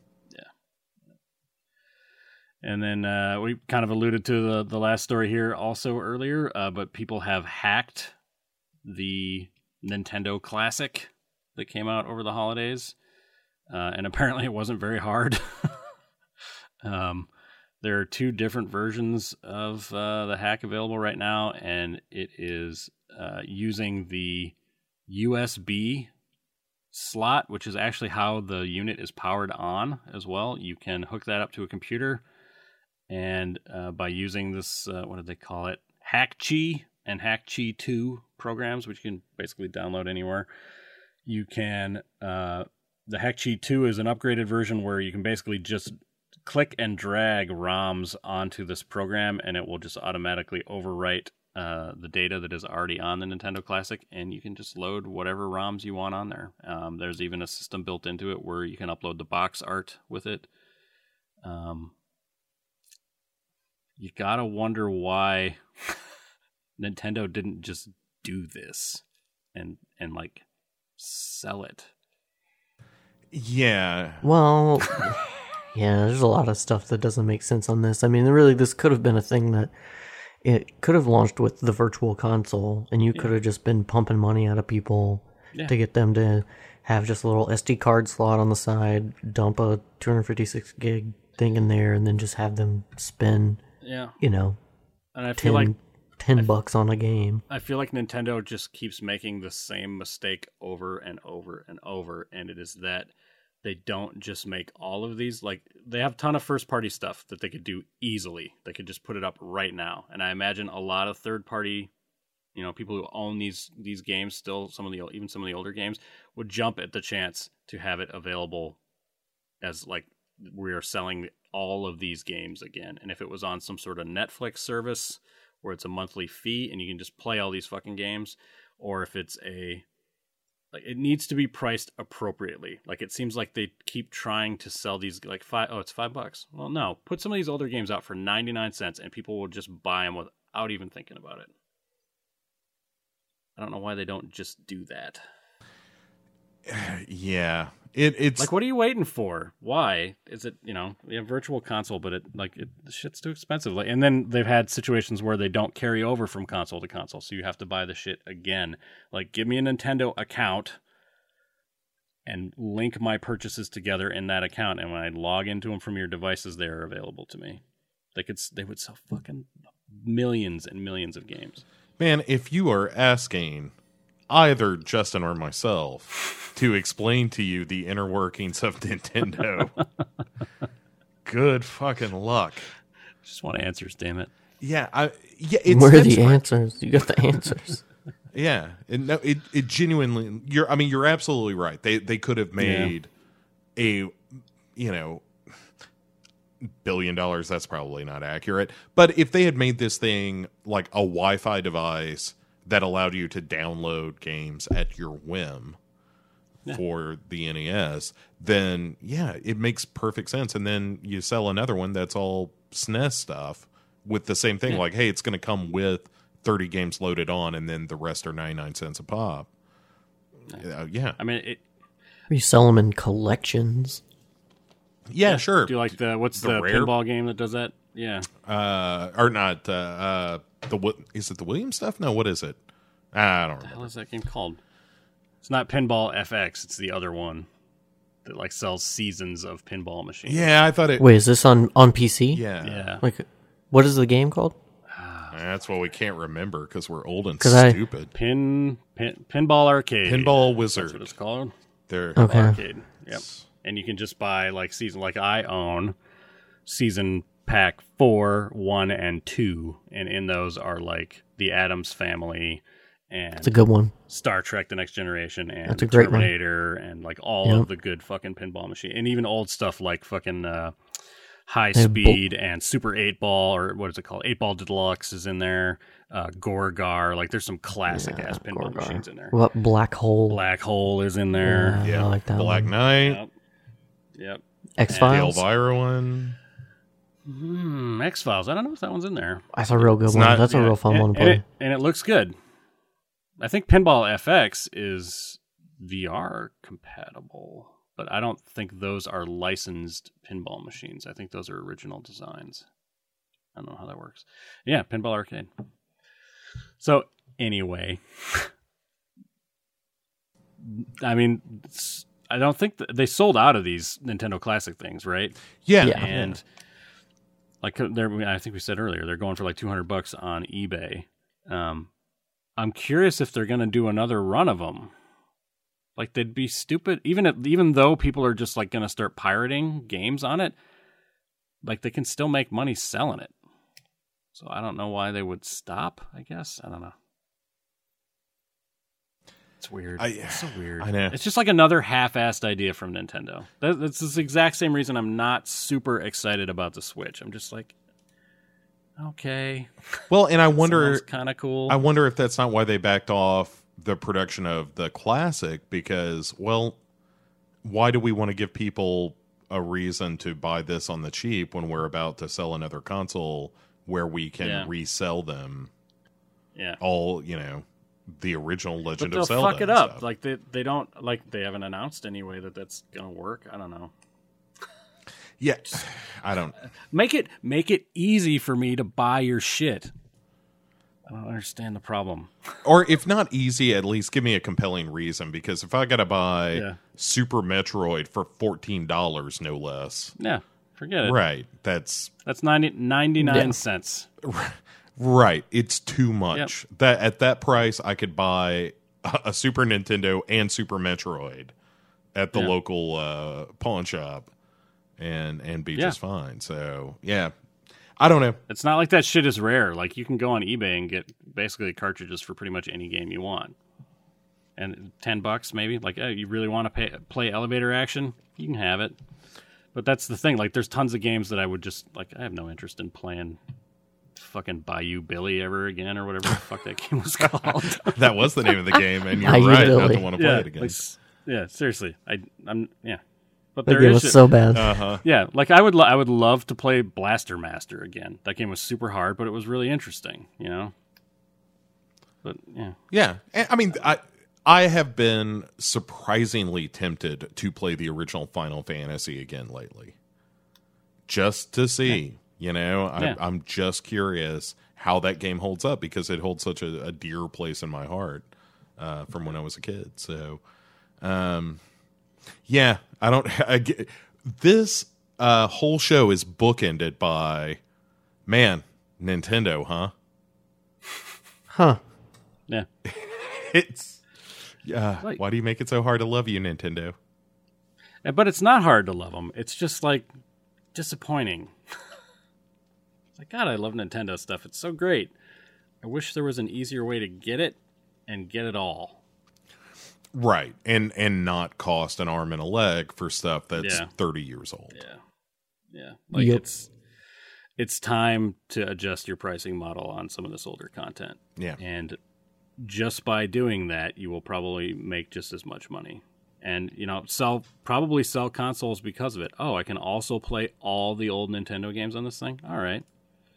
And then uh, we kind of alluded to the, the last story here also earlier, uh, but people have hacked the Nintendo Classic that came out over the holidays, uh, and apparently it wasn't very hard. um, there are two different versions of uh, the hack available right now, and it is uh, using the U S B slot, which is actually how the unit is powered on as well. You can hook that up to a computer. And uh, by using this, uh, what did they call it? HackChi and HackChi two programs, which you can basically download anywhere. You can, uh, the HackChi two is an upgraded version where you can basically just click and drag ROMs onto this program, and it will just automatically overwrite uh, the data that is already on the Nintendo Classic, and you can just load whatever ROMs you want on there. Um, there's even a system built into it where you can upload the box art with it. Um, You gotta wonder why Nintendo didn't just do this and and like sell it. Yeah. Well, yeah, there's a lot of stuff that doesn't make sense on this. I mean, really, this could have been a thing that it could have launched with the Virtual Console, and you could have just been pumping money out of people Yeah. to get them to have just a little S D card slot on the side, dump a two hundred fifty-six gig thing in there and then just have them spend, Yeah, you know, and I feel ten, like ten bucks on a game. I feel like Nintendo just keeps making the same mistake over and over and over, and it is that they don't just make all of these. Like, they have a ton of first-party stuff that they could do easily. They could just put it up right now, and I imagine a lot of third-party, you know, people who own these these games still, some of the even some of the older games, would jump at the chance to have it available as, like, we are selling all of these games again. And if it was on some sort of Netflix service where it's a monthly fee and you can just play all these fucking games, or if it's a, like, it needs to be priced appropriately. Like, it seems like they keep trying to sell these, like, five, oh, it's five bucks. Well, no, put some of these older games out for ninety-nine cents and people will just buy them without even thinking about it. I don't know why they don't just do that. Yeah, it it's Like, what are you waiting for? Why is it, you know, we have Virtual Console, but it, like, it, the shit's too expensive. Like, and then they've had situations where they don't carry over from console to console, so you have to buy the shit again. Like, give me a Nintendo account and link my purchases together in that account, and when I log into them from your devices, they are available to me. They could, they would sell fucking millions and millions of games. Man, if you are asking either Justin or myself to explain to you the inner workings of Nintendo, good fucking luck. Just want answers, damn it. Yeah, I yeah. It's, Where are that's the right. answers? You got the answers. Yeah, it, no, it it genuinely. You're. I mean, you're absolutely right. They they could have made a, you know, billion dollars. That's probably not accurate. But if they had made this thing like a Wi-Fi device that allowed you to download games at your whim Yeah. for the N E S, then yeah, it makes perfect sense. And then you sell another one that's all S N E S stuff with the same thing. Yeah. Like, hey, it's going to come with thirty games loaded on, and then the rest are ninety-nine cents a pop. Uh, yeah. I mean, it, You sell them in collections. Yeah, sure. do you like the, what's The the, rare- pinball game that does that? Yeah. Uh, or not, uh, uh, the, Wi- is it the Williams stuff? No, what is it? I don't What the hell remember. is that game called? It's not Pinball F X. It's the other one that, like, sells seasons of pinball machines. Yeah, I thought it. Wait, is this on, on P C? Yeah. Yeah. Like, what is the game called? That's what we can't remember because we're old and 'Cause I- stupid. Pin, pin Pinball Arcade. Pinball That's what Wizard. it's called. They're Okay. Arcade. Yep. And you can just buy, like, season, like I own season pack four, one, and two, and in those are, like, the Addams Family and It's a good one. Star Trek: The Next Generation and That's a great one. Terminator and, like, all Yep. of the good fucking pinball machine, and even old stuff like fucking uh, High They have bo- Speed and Super eight Ball, or what is it called? eight Ball Deluxe is in there. Uh, Gorgar, like, there's some classic ass pinball Gorgar. machines in there. What Black Hole? Black Hole is in there. Yeah, yeah, I like that Black one. Knight, Yep. Yep. X the Files. Elvira one. Hmm, X Files. I don't know if that one's in there. That's a real good It's one. not- That's a Yeah, real fun and, one to and play. it, and it looks good. I think Pinball F X is V R compatible, but I don't think those are licensed pinball machines. I think those are original designs. I don't know how that works. Yeah, Pinball Arcade. So anyway, I mean, it's- I don't think th- they sold out of these Nintendo Classic things, right? Yeah, Yeah. And like they're, I think we said earlier, they're going for like two hundred bucks on eBay. Um, I'm curious if they're going to do another run of them. Like, they'd be stupid, even if, even though people are just like going to start pirating games on it. Like, they can still make money selling it. So I don't know why they would stop. I guess I don't know. It's weird. I- it's so weird. I know. It's just like another half-assed idea from Nintendo. That, that's the exact same reason I'm not super excited about the Switch. I'm just like, okay, Well, and I wonder, kind of cool. I wonder if that's not why they backed off the production of the Classic, because, well, why do we want to give people a reason to buy this on the cheap when we're about to sell another console where we can Yeah. resell them yeah, all, you know, the original but Legend they'll of Zelda fuck it and up. stuff. Like they they don't like they haven't announced anyway that that's gonna work. I don't know. Yeah, I don't. Make it make it easy for me to buy your shit. I don't understand the problem. Or if not easy, at least give me a compelling reason. Because if I got to buy Yeah. Super Metroid for fourteen dollars, no less, Yeah, Forget it. Right. That's That's ninety, ninety-nine Yeah. cents. right. It's too much. Yep. That at that price, I could buy a, a Super Nintendo and Super Metroid at the Yeah. local uh, pawn shop, and and be Yeah. just fine. So yeah, I don't know. It's not like that shit is rare. Like, you can go on eBay and get basically cartridges for pretty much any game you want. And ten bucks maybe. Like, oh, you really want to pay, play elevator action? You can have it. But that's the thing. Like, there's tons of games that I would just, like, I have no interest in playing fucking Bayou Billy ever again or whatever the fuck that game was called. That was the name of the game, and you're Bayou right not to Billy. want to play yeah, it again. like, yeah, seriously. I, I'm, yeah. But That there game is was shit- so bad. Uh huh. Yeah, like I would, lo- I would love to play Blaster Master again. That game was super hard, but it was really interesting, you know. But yeah, Yeah, and, I mean, I I have been surprisingly tempted to play the original Final Fantasy again lately, just to see. You know, I, Yeah. I'm just curious how that game holds up because it holds such a, a dear place in my heart uh, from when I was a kid. So, um, yeah, I don't. I get, this uh, whole show is bookended by, man, Nintendo, huh? Huh. yeah. It's yeah. Like- Why do you make it so hard to love you, Nintendo? Uh, But it's not hard to love them. It's just like disappointing. It's like, God, I love Nintendo stuff. It's so great. I wish there was an easier way to get it and get it all. Right, and and not cost an arm and a leg for stuff that's Yeah. thirty years old. Yeah, yeah. Like Yep. it's it's time to adjust your pricing model on some of this older content. Yeah, And just by doing that, you will probably make just as much money. And, you know, sell probably sell consoles because of it. Oh, I can also play all the old Nintendo games on this thing? All right.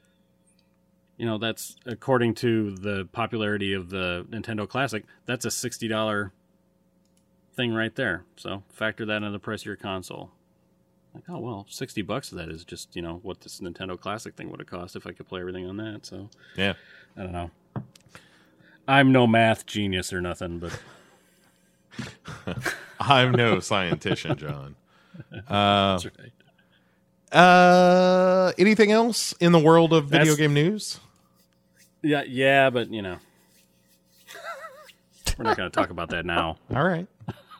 You know, that's, according to the popularity of the Nintendo Classic, that's a sixty dollars thing right there. So factor that into the price of your console. Like, oh, well, sixty bucks of that is just, you know, what this Nintendo Classic thing would have cost if I could play everything on that. So, yeah. I don't know. I'm no math genius or nothing, but I'm no scientician, John. Uh, that's right. uh, anything else in the world of video That's- game news? Yeah, yeah, but you know, we're not going to talk about that now. All right.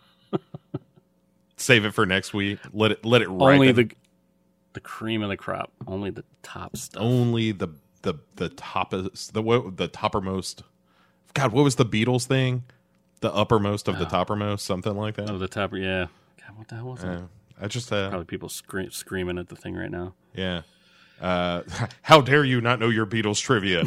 Save it for next week. Let it let it ripen. Only the the cream of the crop. Only the top stuff. only the the the toppest the what the toppermost. God, what was the Beatles thing? The uppermost of the toppermost, something like that. Oh, the top. Yeah. God, what the hell was it? Uh, I just uh, Probably people scream, screaming at the thing right now. yeah. Uh, how dare you not know your Beatles trivia?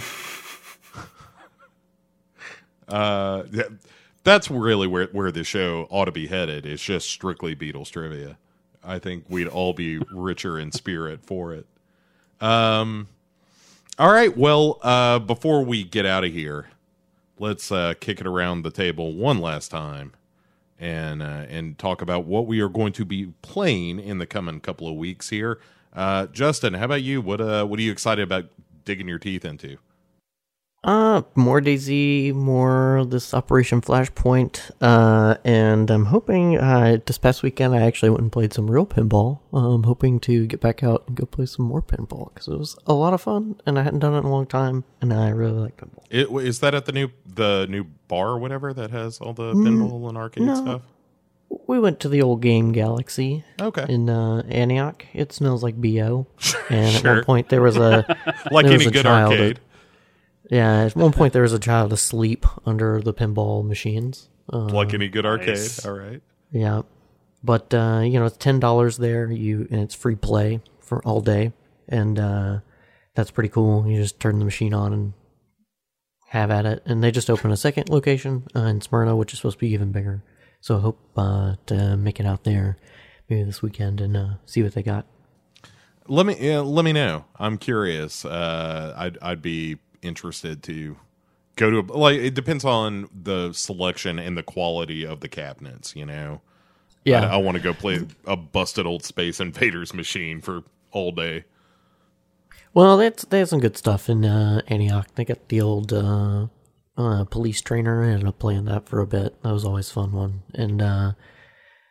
uh, that, that's really where where the show ought to be headed. It's just strictly Beatles trivia. I think we'd all be richer in spirit for it. Um. All right. Well, uh, before we get out of here, let's uh, kick it around the table one last time, and uh, and talk about what we are going to be playing in the coming couple of weeks here. Uh, Justin, how about you? What uh, what are you excited about digging your teeth into? Uh, more DayZ, more this Operation Flashpoint, uh, and I'm hoping, uh, this past weekend I actually went and played some real pinball. I'm hoping to get back out and go play some more pinball, because it was a lot of fun, and I hadn't done it in a long time, and I really like pinball. It, is that at the new the new bar or whatever that has all the pinball and arcade no. stuff? We went to the old Game Galaxy Okay, in, uh, Antioch. It smells like B O, and at Sure. one point there was a... like there was any a good child arcade. that- Yeah, at one point there was a child asleep under the pinball machines. Uh, like any good arcade. nice. All right. yeah, but uh, you know, it's ten dollars there. You and it's free play for all day, and uh, that's pretty cool. You just turn the machine on and have at it. And they just opened a second location uh, in Smyrna, which is supposed to be even bigger. So I hope uh, to make it out there maybe this weekend and uh, see what they got. Let me yeah, let me know. I'm curious. Uh, I'd I'd be interested to go to a, like it depends on the selection and the quality of the cabinets. You know. Yeah, I, I want to go play a busted old Space Invaders machine for all day. well, that's they have some good stuff in uh, Antioch. They got the old uh, uh, police trainer. I ended up playing that for a bit. That was always a fun one. And uh,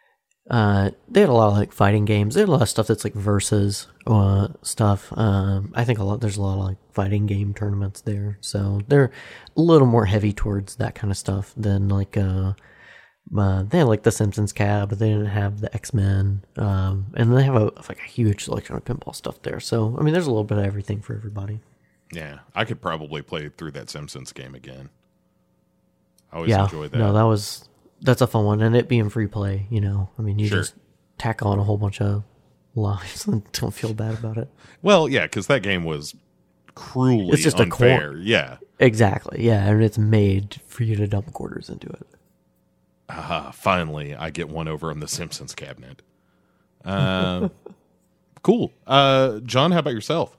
Uh, they had a lot of like fighting games. They had a lot of stuff that's like versus uh, stuff. Um, I think a lot there's a lot of like fighting game tournaments there, so they're a little more heavy towards that kind of stuff than like uh, uh they had like the Simpsons cab, but they didn't have the X-Men. Um, and they have a like a huge selection of pinball stuff there. So I mean, there's a little bit of everything for everybody. Yeah, I could probably play through that Simpsons game again. I always Yeah, enjoy that. no, that was that's a fun one, and it being free play. You know, I mean, you Sure. just tack on a whole bunch of lives and don't feel bad about it. Well, yeah, because that game was cruelly It's just a unfair. cor- yeah. Exactly, yeah, and it's made for you to dump quarters into it. Aha, finally, I get one over on the Simpsons cabinet. Uh, cool. Uh, John, how about yourself?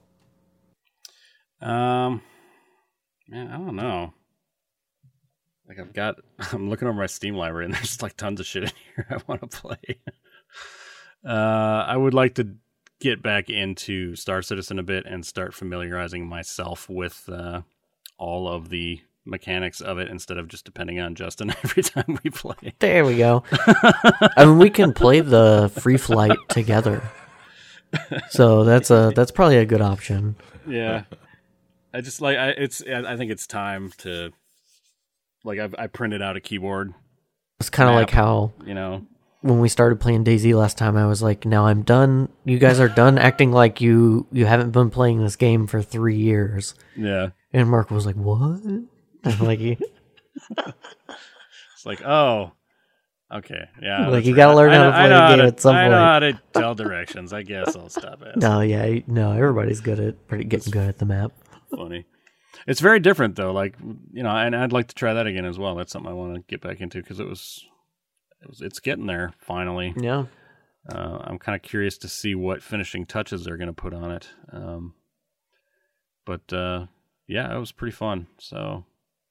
Um, man, I don't know. Like I've got, I'm looking over my Steam library, and there's like tons of shit in here I want to play. uh, I would like to get back into Star Citizen a bit and start familiarizing myself with uh, all of the mechanics of it instead of just depending on Justin every time we play. There we go. I mean, we can play the free flight together, so that's a that's probably a good option. Yeah, I just like I it's I think it's time to like I've I printed out a keyboard. It's kind of map, like how you know. when we started playing DayZ last time, I was like, "Now I'm done. You guys are done acting like you you haven't been playing this game for three years." Yeah, And Mark was like, "What?" I'm like, "You- it's like oh, okay, yeah. Like, that's you right. gotta learn I how to know- play I know the how game to- at some I know point. how to tell directions. I guess I'll stop it. no, yeah, no, everybody's good at pretty getting good at the map." Funny. It's very different though. Like you know, and I'd like to try that again as well. That's something I want to get back into because it was, it was, it's getting there finally. Yeah, Uh, I'm kind of curious to see what finishing touches they're going to put on it. Um, but uh, yeah, it was pretty fun. So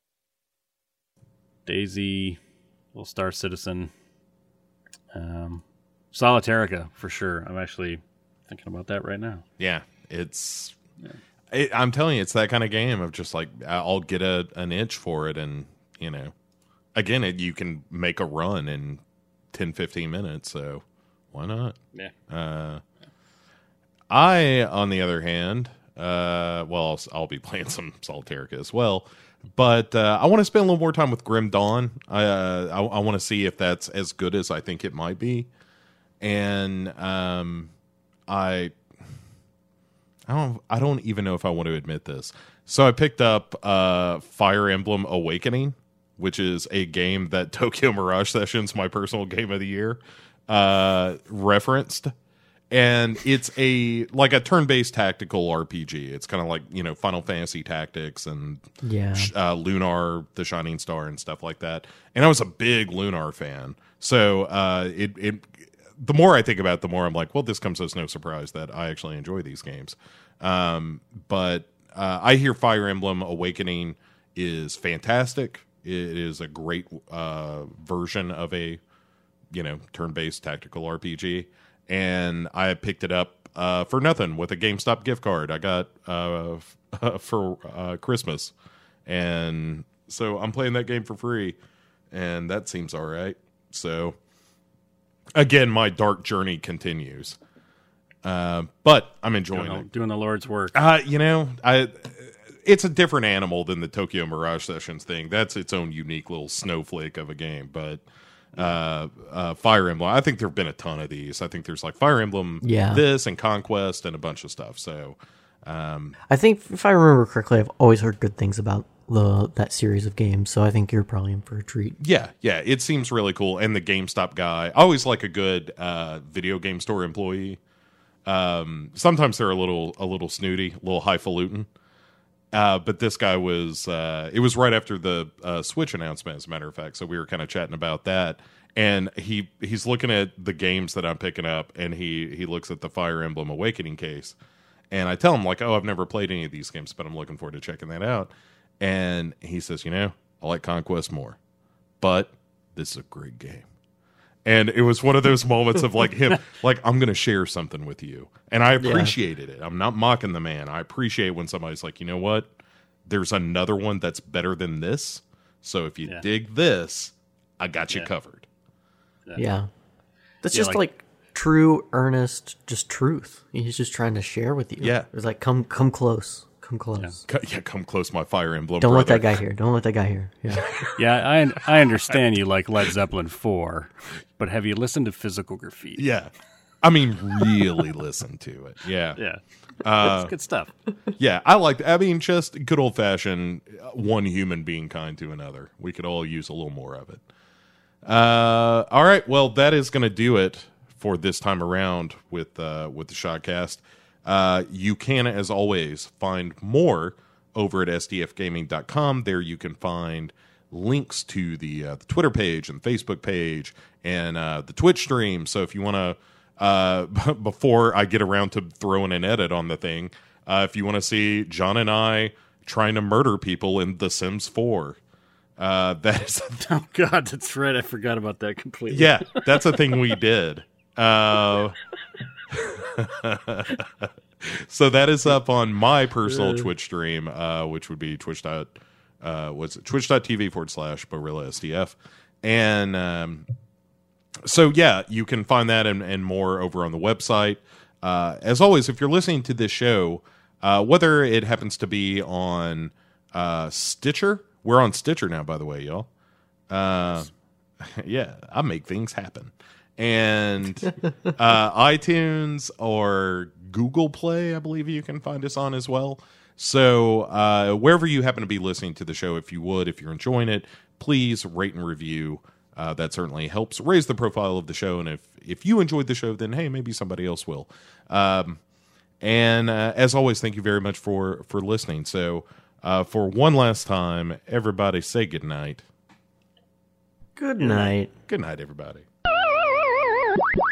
DayZ, little Star Citizen, um, Solitarica for sure. I'm actually thinking about that right now. Yeah, it's. Yeah. It, I'm telling you, it's that kind of game of just like I'll get a an itch for it, and you know, again, it, you can make a run in ten, fifteen minutes. So why not? Yeah. Uh, I, on the other hand, uh, well, I'll, I'll be playing some Solitarica as well, but uh, I want to spend a little more time with Grim Dawn. I uh, I, I want to see if that's as good as I think it might be, and um, I. I don't. I don't even know if I want to admit this. So I picked up uh, Fire Emblem Awakening, which is a game that Tokyo Mirage Sessions, my personal game of the year, uh, referenced, and it's a like a turn-based tactical R P G. It's kind of like you know Final Fantasy Tactics and yeah. uh, Lunar, the Shining Star, and stuff like that. And I was a big Lunar fan, so uh, it it. The more I think about it, the more I'm like, well, this comes as no surprise that I actually enjoy these games. Um, but uh, I hear Fire Emblem Awakening is fantastic. It is a great uh, version of a, you know, turn-based tactical R P G. And I picked it up uh, for nothing with a GameStop gift card I got uh, for uh, Christmas. And so I'm playing that game for free. And that seems all right. So... Again, my dark journey continues, uh, but I'm enjoying Doing, it. doing the Lord's work. Uh, you know, I it's a different animal than the Tokyo Mirage Sessions thing. That's its own unique little snowflake of a game. But uh, uh, Fire Emblem, I think there have been a ton of these. I think there's like Fire Emblem, Yeah. this, and Conquest, and a bunch of stuff. So, um, I think if I remember correctly, I've always heard good things about the that series of games. So I think you're probably in for a treat. yeah, yeah, it seems really cool. And the GameStop guy, I always like a good uh, video game store employee. Um, sometimes they're a little a little snooty, a little highfalutin. Uh, but this guy was, uh, it was right after the uh, Switch announcement, as a matter of fact. So we were kind of chatting about that. And he he's looking at the games that I'm picking up, and he, he looks at the Fire Emblem Awakening case. And I tell him, like, oh, I've never played any of these games, but I'm looking forward to checking that out. And he says, you know, I like Conquest more, but this is a great game. And it was one of those moments of like him, like, I'm going to share something with you. And I appreciated it. I'm not mocking the man. I appreciate when somebody's like, you know what? There's another one that's better than this. So if you Yeah. dig this, I got you Yeah. covered. Yeah. That's Yeah, just like- like, true, earnest, just truth. He's just trying to share with you. Yeah. It's like, come come close. Come close. Co- Yeah, come close, my Fire Emblem Don't let brother. that guy hear. Don't let that guy hear. Yeah. Yeah, I I understand you like Led Zeppelin four, but have you listened to Physical Graffiti? Yeah. I mean, really listen to it. Yeah. Yeah. Uh, It's good stuff. Yeah, I like. I mean, just good old fashioned one human being kind to another. We could all use a little more of it. Uh, all right, well, that is going to do it for this time around with uh, with the Shotcast. Uh, you can, as always, find more over at S D F gaming dot com. There you can find links to the, uh, the Twitter page and Facebook page and uh, the Twitch stream. So if you want to. Uh, before I get around to throwing an edit on the thing, uh, if you want to see John and I trying to murder people in The Sims four, uh, that is, Oh God, that's right. I forgot about that completely. yeah, that's a thing we did. Uh, so that is up on my personal Twitch stream, uh, which would be twitch dot uh, what's it? twitch.tv forward slash Barilla SDF, and um. So, yeah, you can find that and, and more over on the website. Uh, as always, if you're listening to this show, uh, whether it happens to be on uh, Stitcher, we're on Stitcher now, by the way, y'all. Uh, yeah, I make things happen. And uh, iTunes or Google Play, I believe you can find us on as well. So, uh, wherever you happen to be listening to the show, if you would, if you're enjoying it, please rate and review. Uh, that certainly helps raise the profile of the show. And if, if you enjoyed the show, then, hey, maybe somebody else will. Um, and uh, as always, thank you very much for, for listening. So uh, for one last time, everybody say good night. Good night. Good night, everybody.